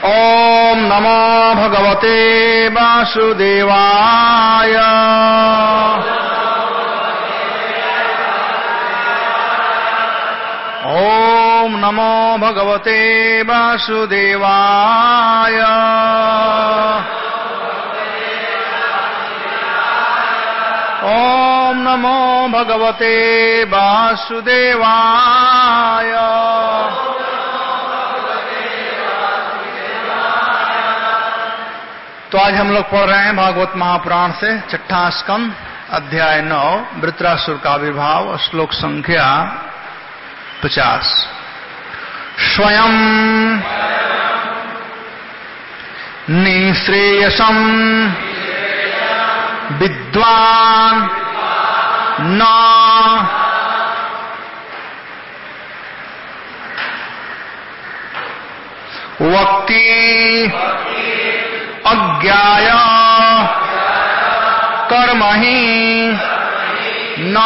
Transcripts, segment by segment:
ओम नमो भगवते वासुदेवाय। ओम नमो भगवते वासुदेवाय। ओम नमो भगवते वासुदेवाय। तो आज हम लोग पढ़ रहे हैं भागवत महापुराण से छठा स्कंद अध्याय 9 वृत्रासुर का आविर्भाव श्लोक संख्या 50। स्वयं निःश्रेयसं विद्वान् न वक्ति अज्ञाय कर्महि न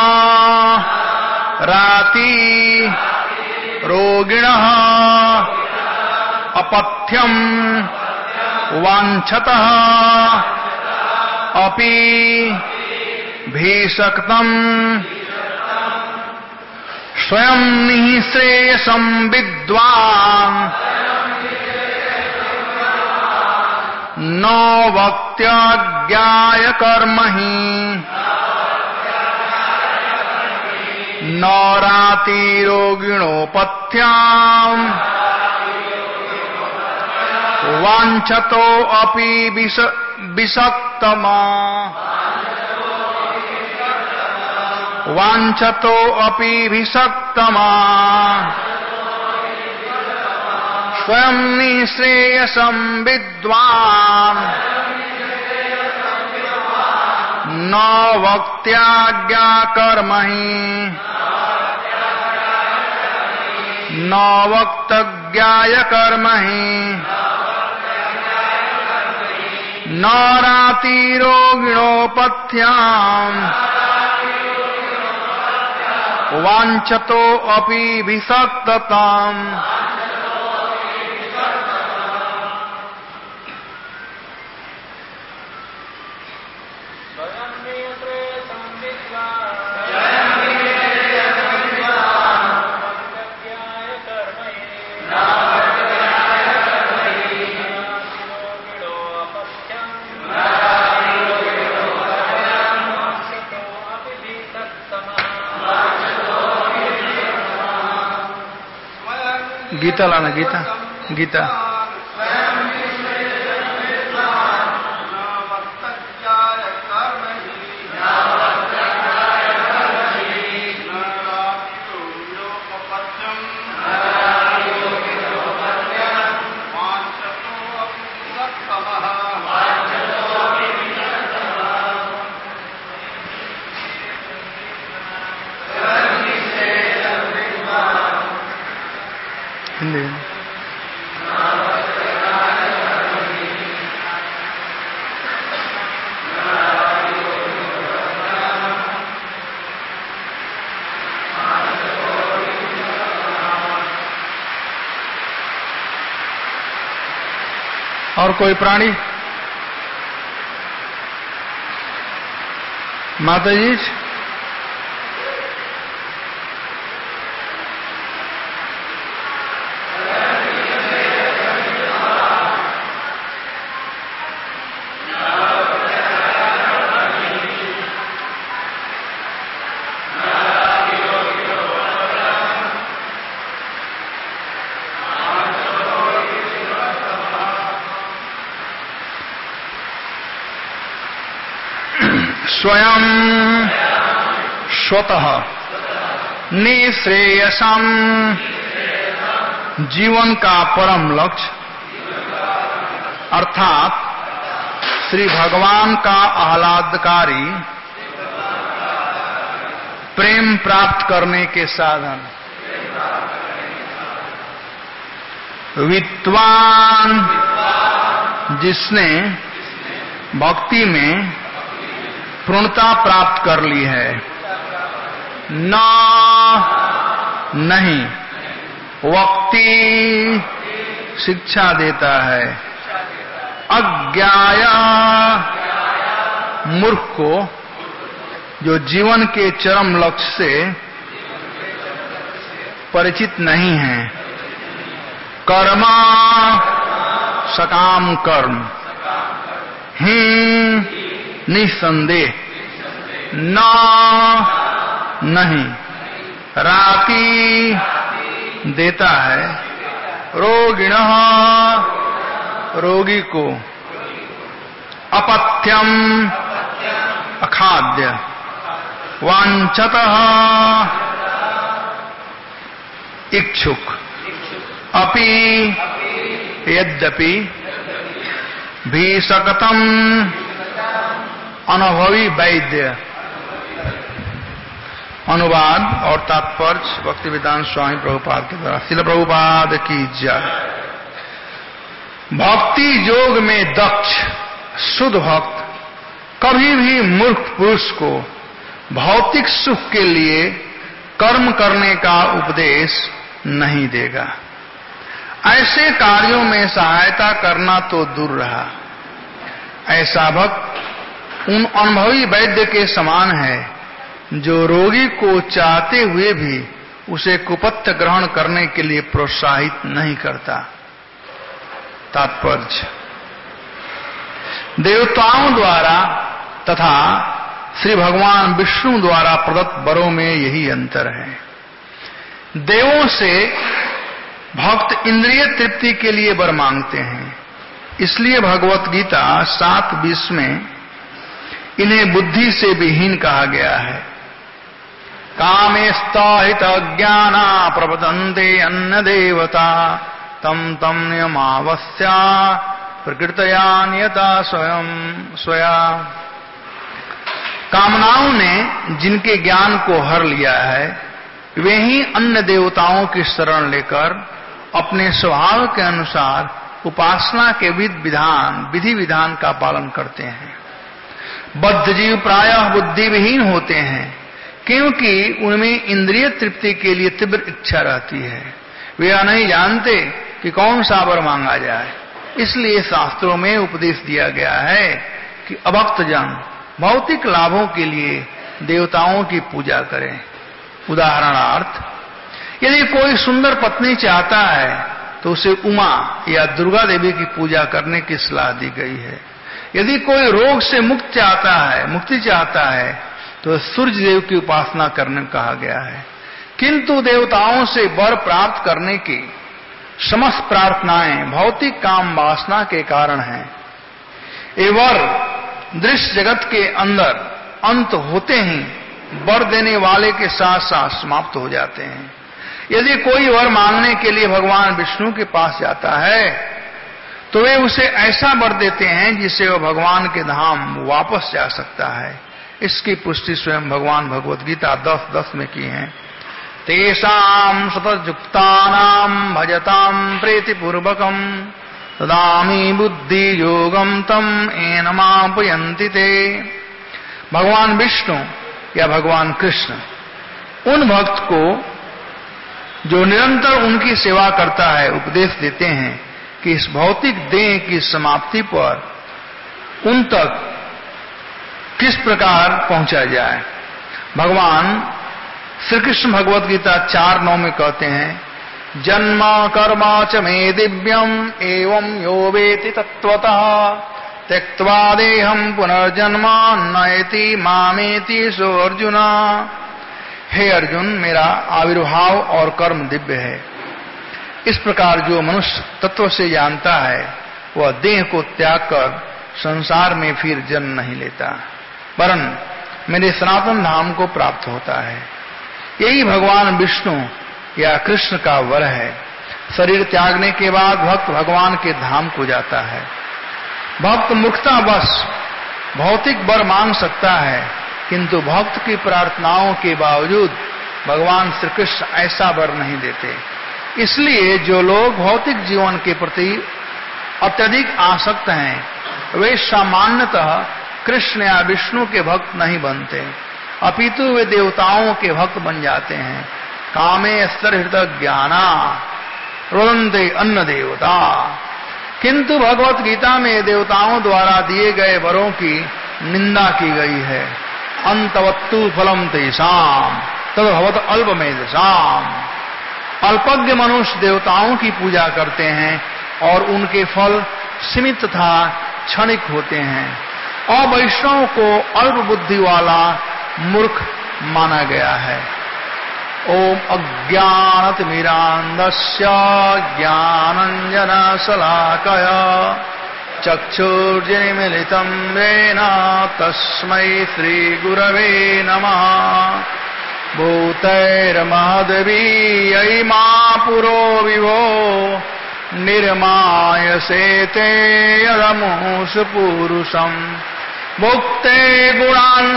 राति रोगिणः अपथ्यं वाञ्छतः अपि भीषक्तम् स्वयं निःश्रेयसं विद्वान् न वक्त्याज्ञाय कर्महि न रातिरोगिणोपथ्याम् वाञ्छतो अपि विषक्तमा वाञ्छतो अपि विषक्तमा स्वयं निःश्रेयसं विद्वान् न वक्त्याज्ञा कर्महि न वक्तज्ञाय कर्महि न रातिरोगिणोपथ्याम् वाञ्छतो अपि विषक्तताम्। गीता लाना, गीता गीता। हिंदी। और कोई प्राणी? माता जी स्वयं स्वतः निःश्रेयसं जीवन का परम लक्ष्य अर्थात श्री भगवान का आह्लादकारी प्रेम प्राप्त करने के साधन विद्वान जिसने भक्ति में पूर्णता प्राप्त कर ली है, नहीं वक्ति शिक्षा देता है। अज्ञाया मूर्ख को, जो जीवन के चरम लक्ष्य से परिचित नहीं है। कर्मा सकाम कर्म ही निसंदेह ना नहीं राति देता है। रोगिणः रोगी को, अपथ्यम अखाद्य, वांछतः इच्छुक, अपि यद्यपि भीषकतम अनुभवी वैद्य। अनुवाद और तात्पर्य भक्ति वेदांत स्वामी प्रभुपाद के द्वारा। श्रील प्रभुपाद की जय। भक्ति योग में दक्ष शुद्ध भक्त कभी भी मूर्ख पुरुष को भौतिक सुख के लिए कर्म करने का उपदेश नहीं देगा। ऐसे कार्यों में सहायता करना तो दूर रहा, ऐसा भक्त उन अनुभवी वैद्य के समान है जो रोगी को चाहते हुए भी उसे कुपथ्य ग्रहण करने के लिए प्रोत्साहित नहीं करता। तात्पर्य, देवताओं द्वारा तथा श्री भगवान विष्णु द्वारा प्रदत्त वरों में यही अंतर है। देवों से भक्त इंद्रिय तृप्ति के लिए वर मांगते हैं, इसलिए भगवत गीता 7:20 में इन्हें बुद्धि से विहीन कहा गया है। कामेस्ताहित ज्ञाना प्रपदन्ते अन्य देवता तम तम नियमावस्या प्रकृतया नियता स्वयं स्वया। कामनाओं ने जिनके ज्ञान को हर लिया है वे ही अन्य देवताओं की शरण लेकर अपने स्वभाव के अनुसार उपासना के विधि विधान का पालन करते हैं। बद्ध जीव प्रायः बुद्धि विहीन होते हैं क्योंकि उनमें इंद्रिय तृप्ति के लिए तीव्र इच्छा रहती है। वे यह नहीं जानते कि कौन सा वर मांगा जाए, इसलिए शास्त्रों में उपदेश दिया गया है कि अभक्त जन भौतिक लाभों के लिए देवताओं की पूजा करें। उदाहरणार्थ, यदि कोई सुंदर पत्नी चाहता है तो उसे उमा या दुर्गा देवी की पूजा करने की सलाह दी गई है। यदि कोई रोग से मुक्ति चाहता है तो सूर्य देव की उपासना करने कहा गया है। किंतु देवताओं से वर प्राप्त करने की समस्त प्रार्थनाएं भौतिक काम वासना के कारण हैं। ये वर दृश्य जगत के अंदर अंत होते ही वर देने वाले के साथ साथ समाप्त हो जाते हैं। यदि कोई वर मांगने के लिए भगवान विष्णु के पास जाता है तो वे उसे ऐसा वर देते हैं जिससे वह भगवान के धाम वापस जा सकता है। इसकी पुष्टि स्वयं भगवान भगवत गीता 10:10 में की है। तेषां सतयुक्तानां भजतां प्रीतिपूर्वकं ददामि बुद्धि योगम तम एनमापयन्ति ते। भगवान विष्णु या भगवान कृष्ण उन भक्त को जो निरंतर उनकी सेवा करता है उपदेश देते हैं कि इस भौतिक देह की समाप्ति पर उन तक किस प्रकार पहुंचा जाए। भगवान श्री कृष्ण भगवत गीता 4:9 में कहते हैं, जन्म कर्मा च मे दिव्यम एवं यो वेति तत्वतः त्यक्त्वा देहं पुनर्जन्म नयति मामेति सो अर्जुन। हे अर्जुन, मेरा आविर्भाव और कर्म दिव्य है। इस प्रकार जो मनुष्य तत्व से जानता है वह देह को त्याग कर संसार में फिर जन्म नहीं लेता, वरन मेरे सनातन धाम को प्राप्त होता है। यही भगवान विष्णु या कृष्ण का वर है। शरीर त्यागने के बाद भक्त भगवान के धाम को जाता है। भक्त मुक्तावश भौतिक वर मांग सकता है, किंतु भक्त की प्रार्थनाओं के बावजूद भगवान श्री कृष्ण ऐसा वर नहीं देते। इसलिए जो लोग भौतिक जीवन के प्रति अत्यधिक आसक्त हैं वे सामान्यतः कृष्ण या विष्णु के भक्त नहीं बनते, अपितु वे देवताओं के भक्त बन जाते हैं। कामे स्तर हृदय ज्ञाना रोदन्ते अन्न देवता। किंतु भगवत गीता में देवताओं द्वारा दिए गए वरों की निंदा की गई है। अंतवत्तु फलम तेषाम तद्भवत अल्पमेधसाम। अल्पज्ञ मनुष्य देवताओं की पूजा करते हैं और उनके फल सीमित तथा क्षणिक होते हैं। अवैष्णव को अल्प बुद्धि वाला मूर्ख माना गया है। ओम अज्ञानतिमिरान्धस्य ज्ञानाञ्जनशलाकया चक्षुर्मिलितं येन तस्मै श्रीगुरवे नमः। भूतैर्महद्वीयैमा पुरो विभो निर्मायसेते यदमुषु पुरुषम्। मुक्ते गुणान्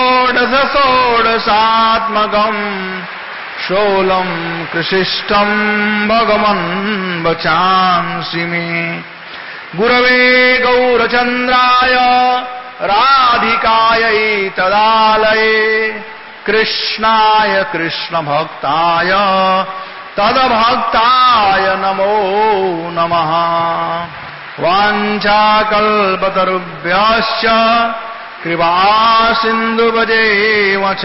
षोडशात्मकम् शोलम् कृशिष्टम् भगवन् वचांसि मे। गुरवे गौरचन्द्राय राधिकायै तदालये कृष्णाय कृष्णभक्ताय तद्भक्ताय नमो नमः। वाञ्छाकल्पतरुभ्यश्च कृपासिन्धुभ्यैव च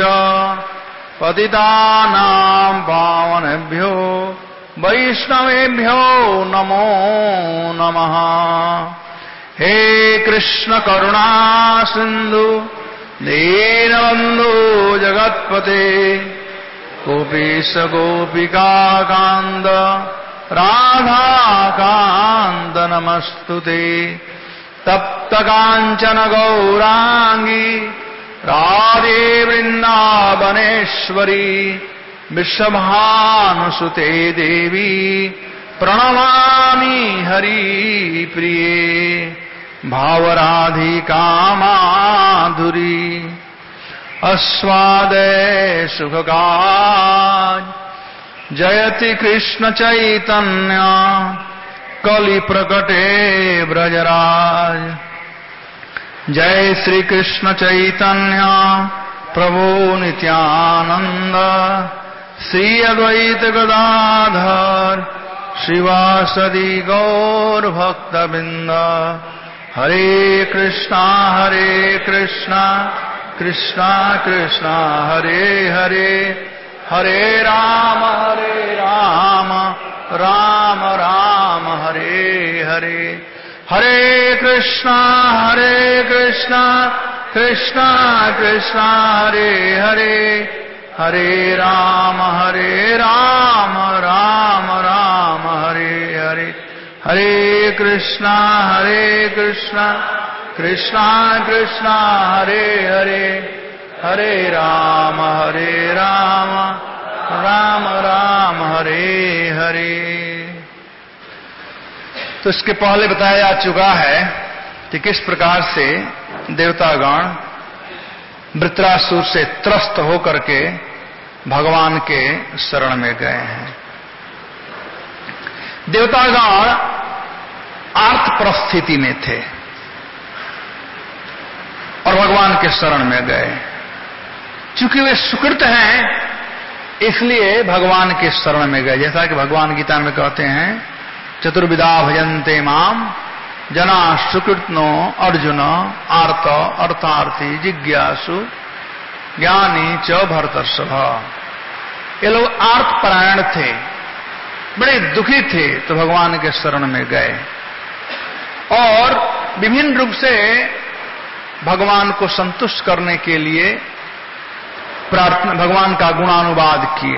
पतितानां पावनेभ्यो वैष्णवेभ्यो नमो नमः। हे कृष्ण करुणा सिन्धु दीनबन्धु जगत्पते गोपीश गोपिकाकान्त राधाकान्त नमस्तुते। तप्त काञ्चन गौरांगी राधे वृन्दावनेश्वरी विश्वभानुसुते देवी प्रणमामि हरिप्रिये। भावराधिका माधुरी अस्वादे सुखगान जयति कृष्ण चैतन्य कलि प्रकटे ब्रजराज। जय श्री कृष्ण चैतन्य प्रभु नित्यानंद श्री अद्वैत गदाधर श्रीवासदि गौर भक्तबिंद। हरे कृष्णा कृष्णा कृष्णा हरे हरे हरे राम राम राम हरे हरे। हरे कृष्णा कृष्णा कृष्णा हरे हरे हरे राम राम हरे हरे। हरे कृष्णा कृष्णा कृष्णा हरे हरे हरे राम राम हरे हरे। तो इसके पहले बताया जा चुका है कि किस प्रकार से देवतागण वृत्रासुर से त्रस्त होकर के भगवान के शरण में गए हैं। देवतागण आर्त परिस्थिति में थे और भगवान के शरण में गए। चूंकि वे सुकृत हैं इसलिए भगवान के शरण में गए। जैसा कि भगवान गीता में कहते हैं चतुर्विधा भजन्ते माम जना सुकृतनो अर्जुन आर्त अर्थार्थी जिज्ञासु ज्ञानी च भरतर्षभ। ये लोग आर्त परायण थे, बड़े दुखी थे, तो भगवान के शरण में गए और विभिन्न रूप से भगवान को संतुष्ट करने के लिए प्रार्थना, भगवान का गुणानुवाद किए।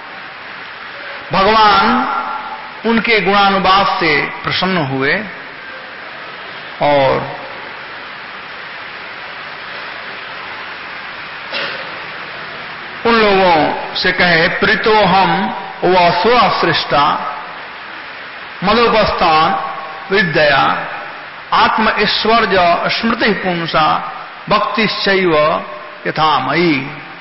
भगवान उनके गुणानुवाद से प्रसन्न हुए और उन लोगों से कहे प्रीतो हम व स्वसृष्टा मदोपस्थान विद्या आत्म ऐश्वर्य स्मृति पुंसा भक्तिश्चैव यथामयी।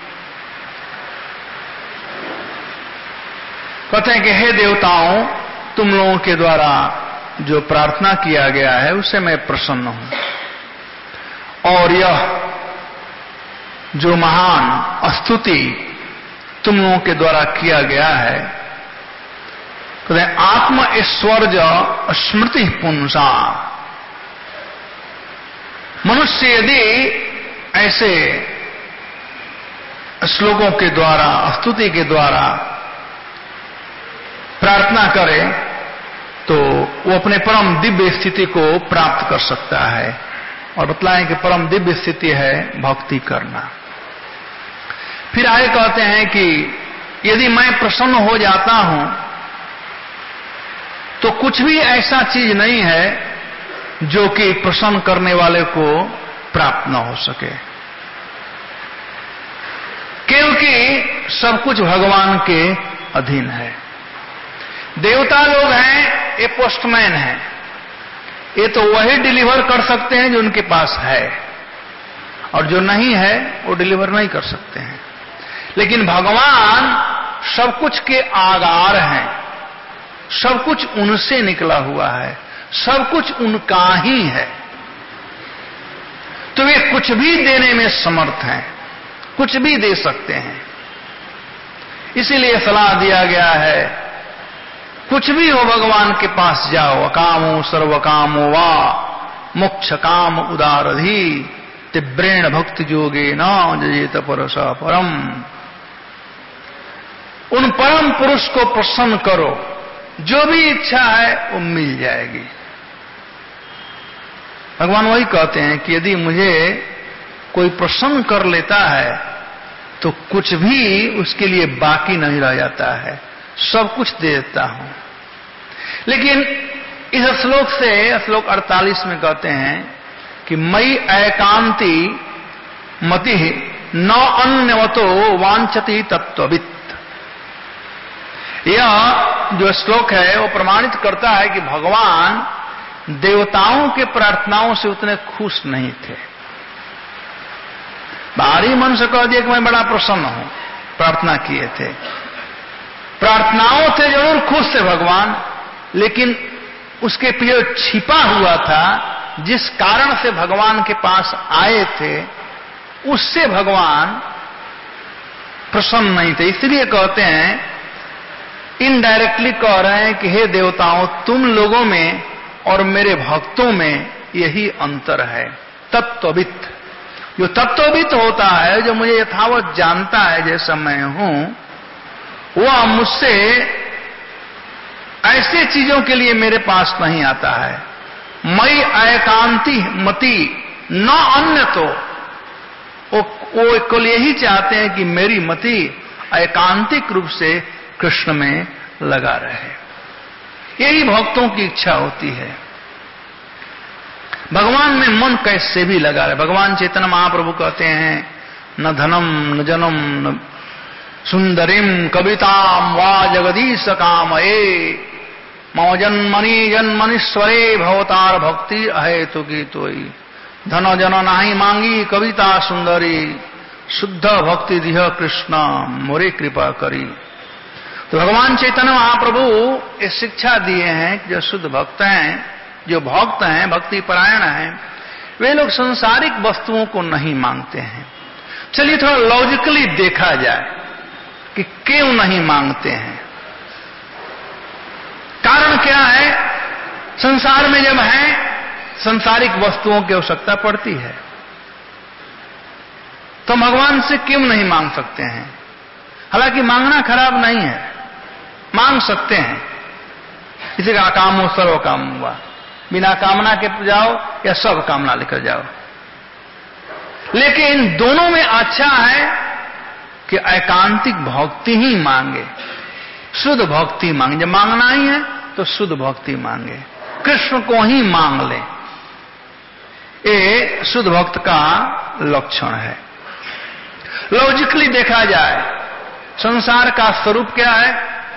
कहते हैं कि हे देवताओं, तुम लोगों के द्वारा जो प्रार्थना किया गया है उससे मैं प्रसन्न हूं और यह जो महान स्तुति तुम लोगों के द्वारा किया गया है कहते हैं आत्म ऐश्वर्य स्मृति पुंसा। मनुष्य यदि ऐसे श्लोकों के द्वारा, स्तुति के द्वारा प्रार्थना करे तो वो अपने परम दिव्य स्थिति को प्राप्त कर सकता है। और बतलाएं कि परम दिव्य स्थिति है भक्ति करना। फिर आगे कहते हैं कि यदि मैं प्रसन्न हो जाता हूं तो कुछ भी ऐसा चीज नहीं है जो कि प्रसन्न करने वाले को प्राप्त न हो सके, क्योंकि सब कुछ भगवान के अधीन है। देवता लोग हैं, ये पोस्टमैन हैं, ये तो वही डिलीवर कर सकते हैं जो उनके पास है, और जो नहीं है वो डिलीवर नहीं कर सकते हैं। लेकिन भगवान सब कुछ के आगार हैं, सब कुछ उनसे निकला हुआ है, सब कुछ उनका ही है, तो वे कुछ भी देने में समर्थ हैं, कुछ भी दे सकते हैं। इसीलिए सलाह दिया गया है कुछ भी हो भगवान के पास जाओ। अकामो सर्व कामो वा मोक्ष काम उदारधि तीव्रेण भक्ति योगे न जयेत परस परम। उन परम पुरुष को प्रसन्न करो, जो भी इच्छा है वो मिल जाएगी। भगवान वही कहते हैं कि यदि मुझे कोई प्रसन्न कर लेता है तो कुछ भी उसके लिए बाकी नहीं रह जाता है, सब कुछ दे देता हूं। लेकिन इस श्लोक से, श्लोक 48 में कहते हैं कि मई एकांति मति न अन्यवतो वांछति तत्ववित्। यह जो श्लोक है वो प्रमाणित करता है कि भगवान देवताओं के प्रार्थनाओं से उतने खुश नहीं थे। बाहरी मन से कह दिया कि मैं बड़ा प्रसन्न हूं, प्रार्थना किए थे, प्रार्थनाओं से जरूर खुश थे भगवान, लेकिन उसके पीछे छिपा हुआ था, जिस कारण से भगवान के पास आए थे, उससे भगवान प्रसन्न नहीं थे। इसलिए कहते हैं, इनडायरेक्टली कह रहे हैं कि हे देवताओं, तुम लोगों में और मेरे भक्तों में यही अंतर है। तत्ववित्, जो तत्ववित् होता है, जो मुझे यथावत जानता है जैसा मैं हूं, वह मुझसे ऐसे चीजों के लिए मेरे पास नहीं आता है। मई एकांति मति न अन्य, तो वो केवल यही चाहते हैं कि मेरी मति एकांतिक रूप से कृष्ण में लगा रहे। यही भक्तों की इच्छा होती है, भगवान में मन कैसे भी लगा रहे। भगवान चैतन्य महाप्रभु कहते हैं, न धनम न जनम न सुंदरीम कविताम वा जगदीश कामये मम जन्मनि जन्मनीश्वरे भवतार भक्ति अहेतु की तोई। धन जन नाही मांगी कविता सुंदरी शुद्ध भक्ति दिह कृष्ण मोरे कृपा करी। तो भगवान चैतन्य महाप्रभु ये शिक्षा दिए हैं कि जो शुद्ध भक्त हैं, जो भक्त हैं, भक्ति परायण हैं, वे लोग संसारिक वस्तुओं को नहीं मांगते हैं। चलिए थोड़ा लॉजिकली देखा जाए कि क्यों नहीं मांगते हैं। कारण क्या है? संसार में जब है, संसारिक वस्तुओं की आवश्यकता पड़ती है, तो भगवान से क्यों नहीं मांग सकते हैं? हालांकि मांगना खराब नहीं है, मांग सकते हैं। इसी का कामो सर्व काम हुआ, बिना कामना के जाओ या सब कामना लेकर जाओ। लेकिन दोनों में अच्छा है कि एकांतिक भक्ति ही मांगे, शुद्ध भक्ति मांगे। जब मांगना ही है तो शुद्ध भक्ति मांगे, कृष्ण को ही मांग ले। ये शुद्ध भक्त का लक्षण है। लॉजिकली देखा जाए, संसार का स्वरूप क्या है?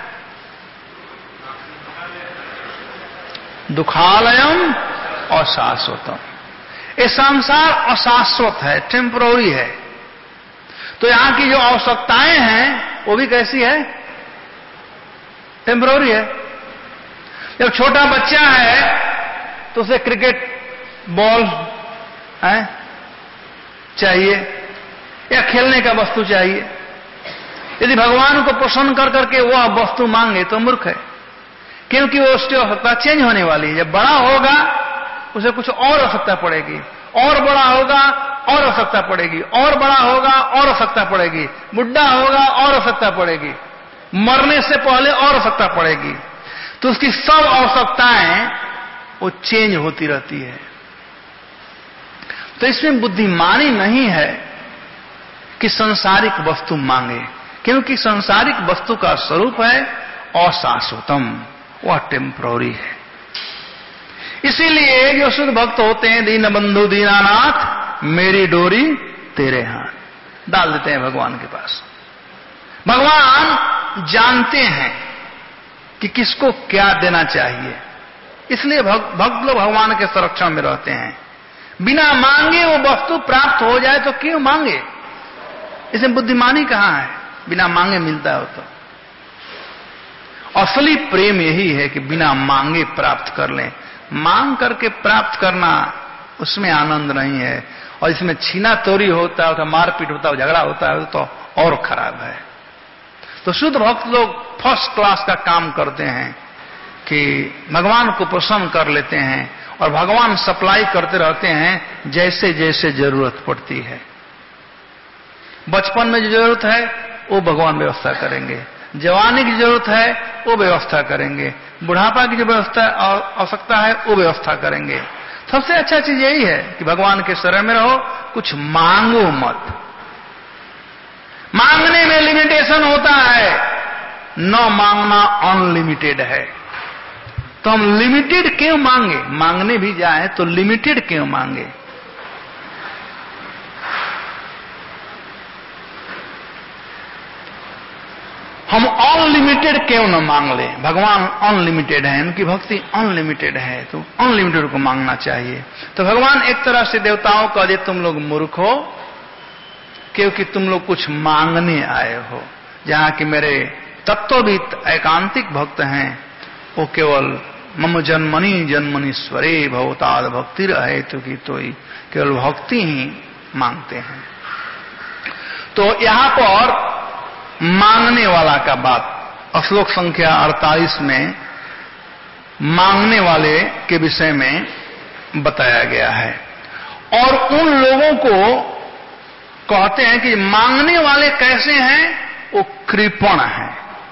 दुखालयम अशाश्वतम। ये संसार अशाश्वत है, टेम्पररी है। तो यहां की जो आवश्यकताएं हैं वो भी कैसी है? टेम्पररी है। जब छोटा बच्चा है तो उसे क्रिकेट बॉल चाहिए या खेलने का वस्तु चाहिए। यदि भगवान को प्रसन्न कर करके वह वस्तु मांगे तो मूर्ख है। क्योंकि वो उसकी आवश्यकता चेंज होने वाली है। जब बड़ा होगा उसे कुछ और आवश्यकता पड़ेगी, और बड़ा होगा और आवश्यकता पड़ेगी, और बड़ा होगा और आवश्यकता पड़ेगी, बुढ़ा होगा और आवश्यकता पड़ेगी, मरने से पहले और आवश्यकता पड़ेगी। तो उसकी सब आवश्यकताएं वो चेंज होती रहती है। तो इसमें बुद्धिमानी नहीं है कि संसारिक वस्तु मांगे, क्योंकि संसारिक वस्तु का स्वरूप है अशाश्वतम, वह टेम्पररी है। इसीलिए जो शुद्ध भक्त होते हैं, दीन बंधु दीनानाथ मेरी डोरी तेरे हाथ, डाल देते हैं भगवान के पास। भगवान जानते हैं कि किसको क्या देना चाहिए, इसलिए भक्त लोग भगवान के संरक्षण में रहते हैं। बिना मांगे वो वस्तु प्राप्त हो जाए तो क्यों मांगे, इसमें बुद्धिमानी कहां है? बिना मांगे मिलता है तो। असली प्रेम यही है कि बिना मांगे प्राप्त कर लें। मांग करके प्राप्त करना, उसमें आनंद नहीं है, और इसमें छीना तोड़ी होता है, तो मारपीट होता है, झगड़ा होता है, तो और खराब है। तो शुद्ध भक्त लोग फर्स्ट क्लास का काम करते हैं कि भगवान को प्रसन्न कर लेते हैं, और भगवान सप्लाई करते रहते हैं जैसे जैसे जरूरत पड़ती है। बचपन में जो जरूरत है वो भगवान व्यवस्था करेंगे, जवानी की जरूरत है वो व्यवस्था करेंगे, बुढ़ापा की जो व्यवस्था आवश्यकता है वो व्यवस्था करेंगे। सबसे अच्छा चीज यही है कि भगवान के शरण में रहो, कुछ मांगो मत। मांगने में लिमिटेशन होता है, न मांगना अनलिमिटेड है। तो हम लिमिटेड क्यों मांगे? मांगने भी जाए तो लिमिटेड क्यों मांगे? हम अनलिमिटेड क्यों न मांग ले? भगवान अनलिमिटेड है, उनकी भक्ति अनलिमिटेड है, तो अनलिमिटेड को मांगना चाहिए। तो भगवान एक तरह से देवताओं को दे, तुम लोग मूर्ख हो, क्योंकि तुम लोग कुछ मांगने आए हो। जहां कि मेरे तत्वविद एकांतिक भक्त हैं, वो केवल मम जन्मनि जन्मनीश्वरे भवताद भक्ति रहे तो की तो ही केवल भक्ति ही मांगते हैं। तो यहां पर मांगने वाला का बात श्लोक संख्या 48 में मांगने वाले के विषय में बताया गया है। और उन लोगों को कहते हैं कि मांगने वाले कैसे हैं? वो कृपण हैं।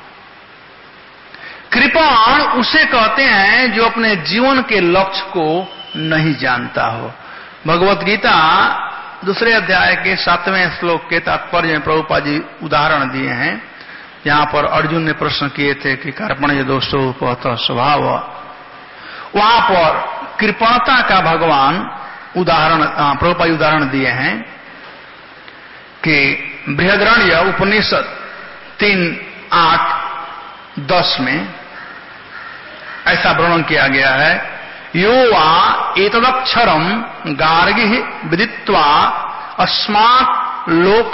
कृपण उसे कहते हैं जो अपने जीवन के लक्ष्य को नहीं जानता हो। भगवत गीता दूसरे अध्याय के 7वें श्लोक के तात्पर्य में प्रभुपाद जी उदाहरण दिए हैं। यहां पर अर्जुन ने प्रश्न किए थे कि कार्पण्य दोषो उपहत स्वभाव, वहां पर कृपणता का भगवान उदाहरण प्रभुपाद उदाहरण दिए हैं कि बृहदारण्य उपनिषद 3:8-10 में ऐसा वर्णन किया गया है। यो वा एतदक्षरम गार्गि विदित्वा अस्मात्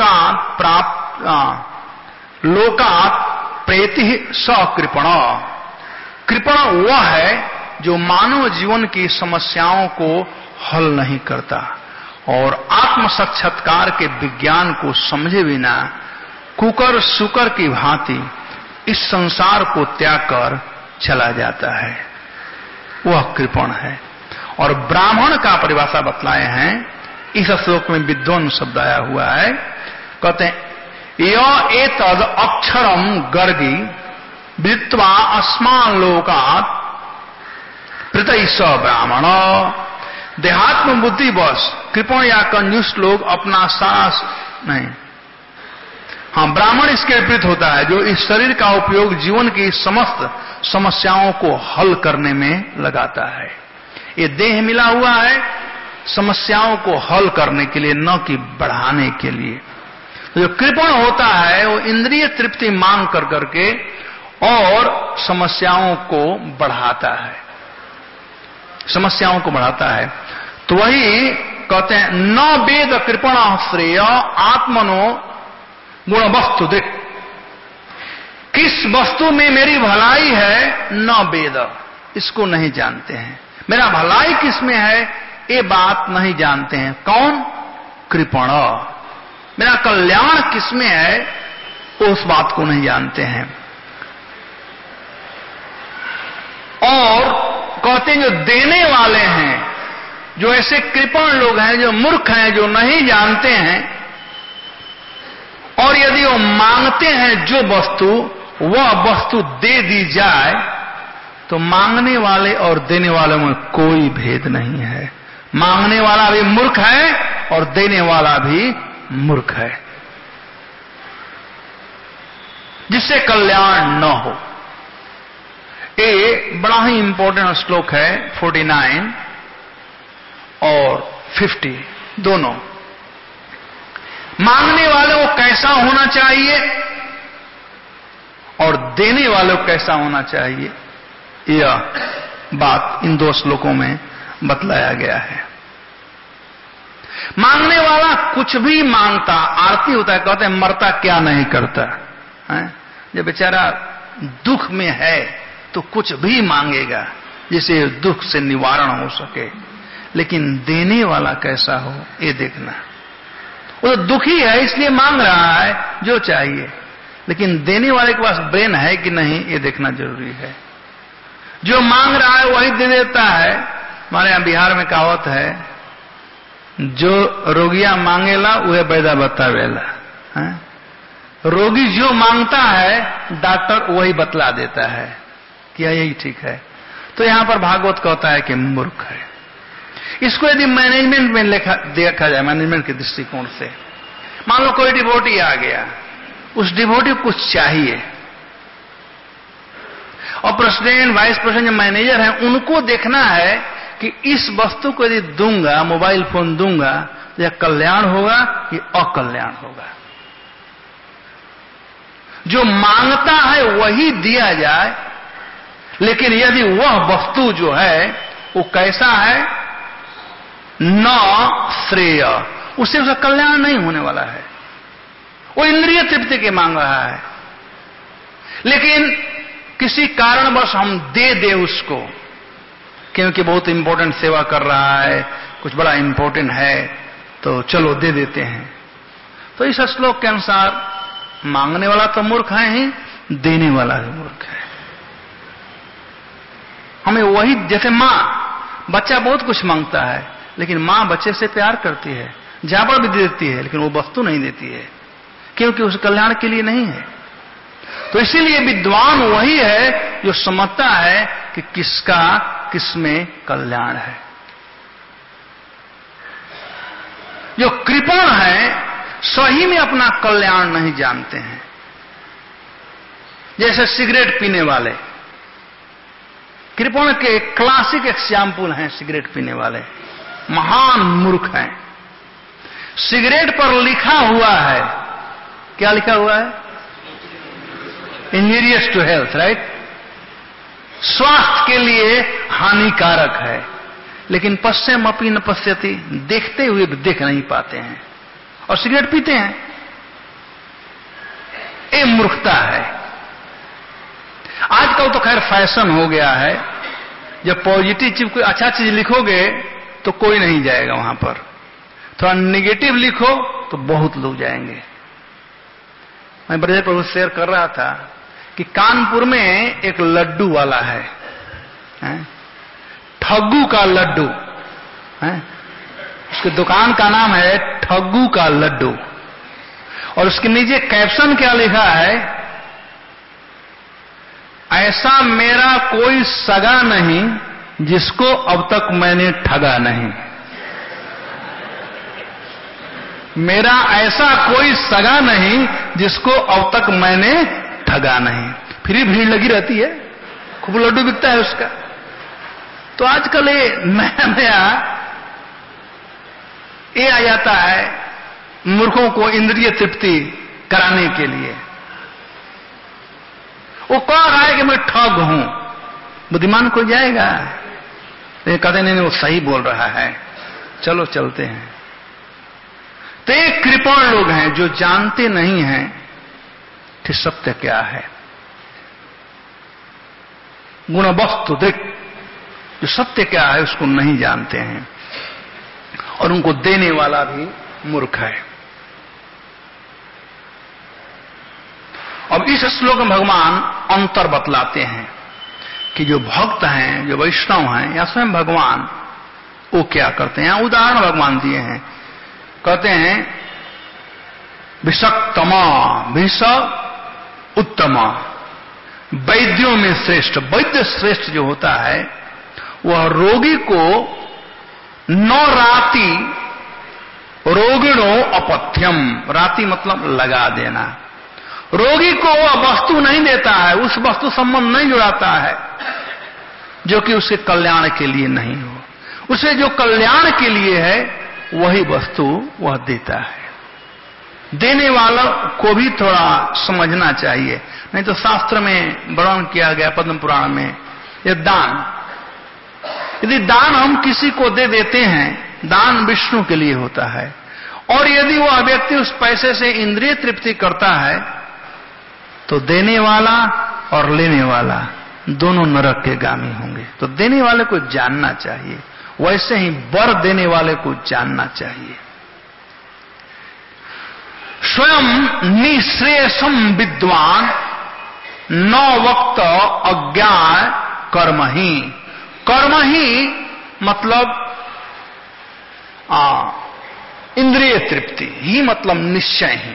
लोकात् प्रेति स कृपण। कृपण वह है जो मानव जीवन की समस्याओं को हल नहीं करता और आत्म साक्षात्कार के विज्ञान को समझे बिना कुकर सुकर की भांति इस संसार को त्याग कर चला जाता है, वह कृपण है। और ब्राह्मण का परिभाषा बतलाए हैं, इस श्लोक में विद्वान शब्द आया हुआ है। कहते हैं य एतद अक्षरम गर्गी विदित्वा अस्मान लोकात् प्रतय स ब्राह्मण। देहात्म बुद्धि बस कृपण या कंजूस लोग अपना सास नहीं, हाँ ब्राह्मण इसके विपरीत होता है, जो इस शरीर का उपयोग जीवन की समस्त समस्याओं को हल करने में लगाता है। ये देह मिला हुआ है समस्याओं को हल करने के लिए, न कि बढ़ाने के लिए। तो जो कृपण होता है वो इंद्रिय तृप्ति मांग कर करके और समस्याओं को बढ़ाता है, समस्याओं को बढ़ाता है। तो वही कहते हैं न वेद कृपण श्रेय आत्मनो गुण वस्तु दिक। किस वस्तु में मेरी भलाई है न वेद, इसको नहीं जानते हैं। मेरा भलाई किस में है ये बात नहीं जानते हैं। कौन? कृपण। मेरा कल्याण किस में है उस बात को नहीं जानते हैं। और कहते हैं जो देने वाले हैं, जो ऐसे कृपण लोग हैं, जो मूर्ख हैं, जो नहीं जानते हैं, और यदि वो मांगते हैं जो वस्तु, वह वस्तु दे दी जाए, तो मांगने वाले और देने वालों में कोई भेद नहीं है। मांगने वाला भी मूर्ख है और देने वाला भी मूर्ख है, जिससे कल्याण न हो। ये बड़ा ही इंपॉर्टेंट श्लोक है 49 और 50 दोनों। मांगने वाले को कैसा होना चाहिए और देने वाले को कैसा होना चाहिए, यह बात इन दो श्लोकों में बतलाया गया है। मांगने वाला कुछ भी मांगता, आरती होता है, कहते हैं मरता क्या नहीं करता है। जब बेचारा दुख में है तो कुछ भी मांगेगा जिससे दुख से निवारण हो सके। लेकिन देने वाला कैसा हो, ये देखना। वो तो दुखी है इसलिए मांग रहा है जो चाहिए, लेकिन देने वाले के पास ब्रेन है कि नहीं, ये देखना जरूरी है। जो मांग रहा है वही दे देता है। हमारे यहां बिहार में कहावत है, जो रोगिया मांगेला वह बैदा बतावेला। रोगी जो मांगता है डॉक्टर वही बतला देता है कि यही ठीक है। तो यहां पर भागवत कहता है कि मूर्ख है। इसको यदि मैनेजमेंट में देखा जाए, मैनेजमेंट के दृष्टिकोण से, मान लो कोई डिवोटी आ गया, उस डिवोटी को कुछ चाहिए, और प्रेसिडेंट, वाइस प्रेसिडेंट, जो मैनेजर हैं, उनको देखना है कि इस वस्तु को यदि दूंगा, मोबाइल फोन दूंगा, तो यह कल्याण होगा कि अकल्याण होगा। जो मांगता है वही दिया जाए, लेकिन यदि वह वस्तु जो है वो कैसा है, न श्रेय, उससे उसका कल्याण नहीं होने वाला है। वो इंद्रिय तृप्ति के मांग रहा है, लेकिन किसी कारणवश हम दे दे उसको, क्योंकि बहुत इंपॉर्टेंट सेवा कर रहा है, कुछ बड़ा इंपॉर्टेंट है, तो चलो दे देते हैं। तो इस श्लोक के अनुसार मांगने वाला तो मूर्ख है ही, देने वाला भी मूर्ख है। हमें वही, जैसे मां, बच्चा बहुत कुछ मांगता है, लेकिन मां बच्चे से प्यार करती है, जाबड़ भी देती है, लेकिन वो वस्तु नहीं देती है, क्योंकि उस कल्याण के लिए नहीं है। तो इसीलिए विद्वान वही है जो समझता है कि किसका किसमें कल्याण है। जो कृपण है सही में अपना कल्याण नहीं जानते हैं। जैसे सिगरेट पीने वाले, कृपण के क्लासिक एग्जाम्पल हैं सिगरेट पीने वाले, महान मूर्ख हैं। सिगरेट पर लिखा हुआ है, क्या लिखा हुआ है, इंजीरियस टू हेल्थ, राइट, स्वास्थ्य के लिए हानिकारक है, लेकिन पश्चिम अपी न पश्यति, देखते हुए भी देख नहीं पाते हैं और सिगरेट पीते हैं। ये मूर्खता है। आजकल तो खैर फैशन हो गया है, जब पॉजिटिव चीज, कोई अच्छा चीज लिखोगे तो कोई नहीं जाएगा वहां पर, थोड़ा निगेटिव लिखो तो बहुत लोग जाएंगे। मैं ब्रजेश प्रभु शेयर कर रहा था कि कानपुर में एक लड्डू वाला है, ठग्गू का लड्डू है, उसकी दुकान का नाम है ठग्गू का लड्डू, और उसके नीचे कैप्शन क्या लिखा है, ऐसा मेरा कोई सगा नहीं जिसको अब तक मैंने ठगा नहीं। मेरा ऐसा कोई सगा नहीं जिसको अब तक मैंने ठगा नहीं। फिर भीड़ लगी रहती है, खूब लड्डू बिकता है उसका। तो आजकल ये नया नया ये आ जाता है मूर्खों को इंद्रिय तृप्ति कराने के लिए। वो कह रहा है कि मैं ठग हूं, बुद्धिमान कोई जाएगा, लेकिन कहते नहीं वो सही बोल रहा है, चलो चलते हैं। तो ये कृपण लोग हैं जो जानते नहीं हैं कि सत्य क्या है। गुण वस्तु देख, जो सत्य क्या है उसको नहीं जानते हैं, और उनको देने वाला भी मूर्ख है। अब इस श्लोक में भगवान अंतर बतलाते हैं कि जो भक्त हैं, जो वैष्णव हैं या स्वयं भगवान, वो क्या करते हैं। यहां उदाहरण भगवान दिए हैं। कहते हैं विषक्तमा, विष उत्तमा, वैद्यों में श्रेष्ठ। वैद्य श्रेष्ठ जो होता है वह रोगी को न राति रोगिणो अपथ्यम, राति मतलब लगा देना, रोगी को वह वस्तु नहीं देता है, उस वस्तु संबंध नहीं जुड़ाता है जो कि उसके कल्याण के लिए नहीं हो। उसे जो कल्याण के लिए है वही वस्तु वह देता है। देने वालों को भी थोड़ा समझना चाहिए, नहीं तो शास्त्र में वर्णन किया गया पद्म पुराण में, यह दान, यदि दान हम किसी को दे देते हैं, दान विष्णु के लिए होता है, और यदि वह व्यक्ति उस पैसे से इंद्रिय तृप्ति करता है तो देने वाला और लेने वाला दोनों नरक के गामी होंगे। तो देने वाले को जानना चाहिए, वैसे ही वर देने वाले को जानना चाहिए। स्वयं निःश्रेयसम विद्वान न वक्त अज्ञान कर्म ही। कर्म ही मतलब इंद्रिय तृप्ति ही, मतलब निश्चय ही।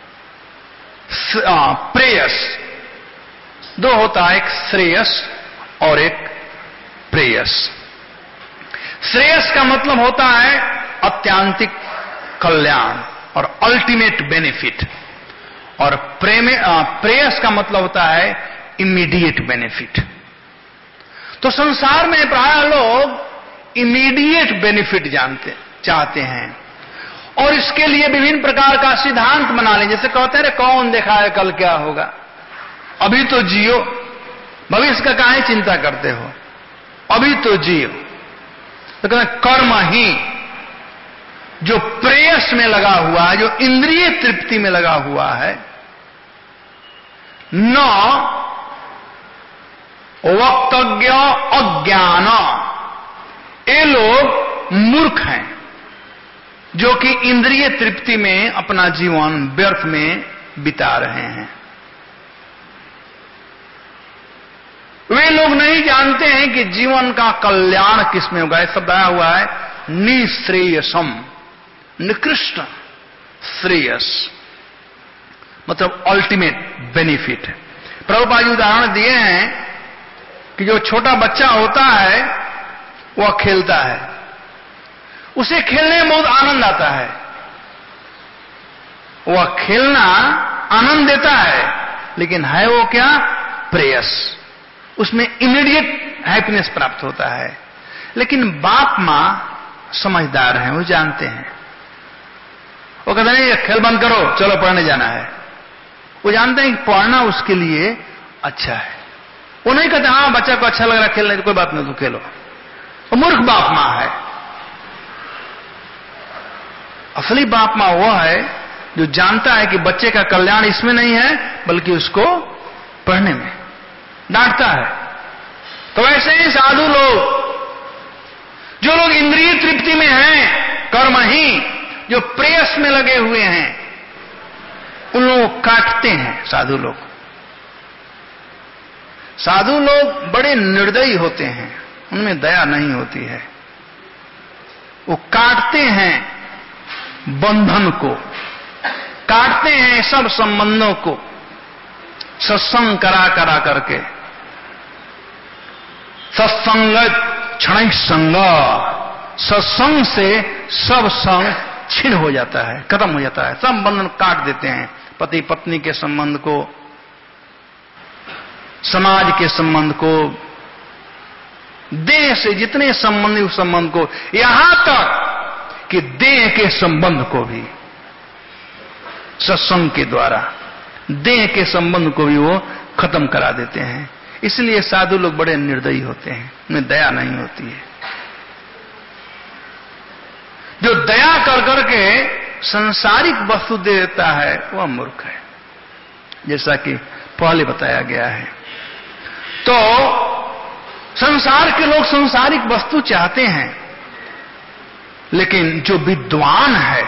प्रेयस दो होता है, एक श्रेयस और एक प्रेयस। श्रेयस का मतलब होता है अत्यांतिक कल्याण और अल्टीमेट बेनिफिट, और प्रेयस का मतलब होता है इमीडिएट बेनिफिट। तो संसार में प्राय लोग इमीडिएट बेनिफिट चाहते हैं, और इसके लिए विभिन्न प्रकार का सिद्धांत बना लें। जैसे कहते हैं कौन देखा है कल क्या होगा, अभी तो जियो, भविष्य का काहे चिंता करते हो, अभी तो जियो। तो कहते हैं कर्म ही, जो प्रेयस में लगा हुआ है, जो इंद्रिय तृप्ति में लगा हुआ है, न वक्तज्ञ अज्ञान, ये लोग मूर्ख हैं जो कि इंद्रिय तृप्ति में अपना जीवन व्यर्थ में बिता रहे हैं। वे लोग नहीं जानते हैं कि जीवन का कल्याण किसमें होगा। इस शब्द आया हुआ है निःश्रेयसम, निकृष्ट श्रेयस मतलब अल्टीमेट बेनिफिट। प्रभुपाद जी उदाहरण दिए हैं कि जो छोटा बच्चा होता है वह खेलता है, उसे खेलने में बहुत आनंद आता है, वह खेलना आनंद देता है, लेकिन है वो क्या, प्रेयस, उसमें इमीडिएट हैप्पीनेस प्राप्त होता है। लेकिन बाप मां समझदार हैं, वो जानते हैं, वो कहते नहीं खेल बंद करो, चलो पढ़ने जाना है। वो जानते हैं कि पढ़ना उसके लिए अच्छा है। वो नहीं कहते हाँ बच्चा को अच्छा लग रहा है खेलने, तो कोई बात नहीं, तू खेलो। वो मूर्ख बाप मां है। असली बाप मां वो है जो जानता है कि बच्चे का कल्याण इसमें नहीं है बल्कि उसको पढ़ने में, डांटता है। तो वैसे ही साधु लोग, जो लोग इंद्रिय तृप्ति में हैं, कर्म ही, जो प्रेयस में लगे हुए हैं, उन लोगों को काटते हैं साधु लोग। साधु लोग बड़े निर्दयी होते हैं, उनमें दया नहीं होती है। वो काटते हैं बंधन को, काटते हैं सब संबंधों को, सत्संग करा करके। सत्संग क्षण संग, सत्संग से सब संग छिड़ हो जाता है, खत्म हो जाता है, सब बंधन काट देते हैं। पति पत्नी के संबंध को, समाज के संबंध को, देह से जितने संबंधी उस संबंध को, यहां तक कि देह के संबंध को भी सत्संग के द्वारा देह के संबंध को भी वो खत्म करा देते हैं। इसलिए साधु लोग बड़े निर्दयी होते हैं, उन्हें दया नहीं होती है। जो दया कर करके संसारिक वस्तु दे देता है वह मूर्ख है, जैसा कि पहले बताया गया है। तो संसार के लोग संसारिक वस्तु चाहते हैं, लेकिन जो विद्वान है,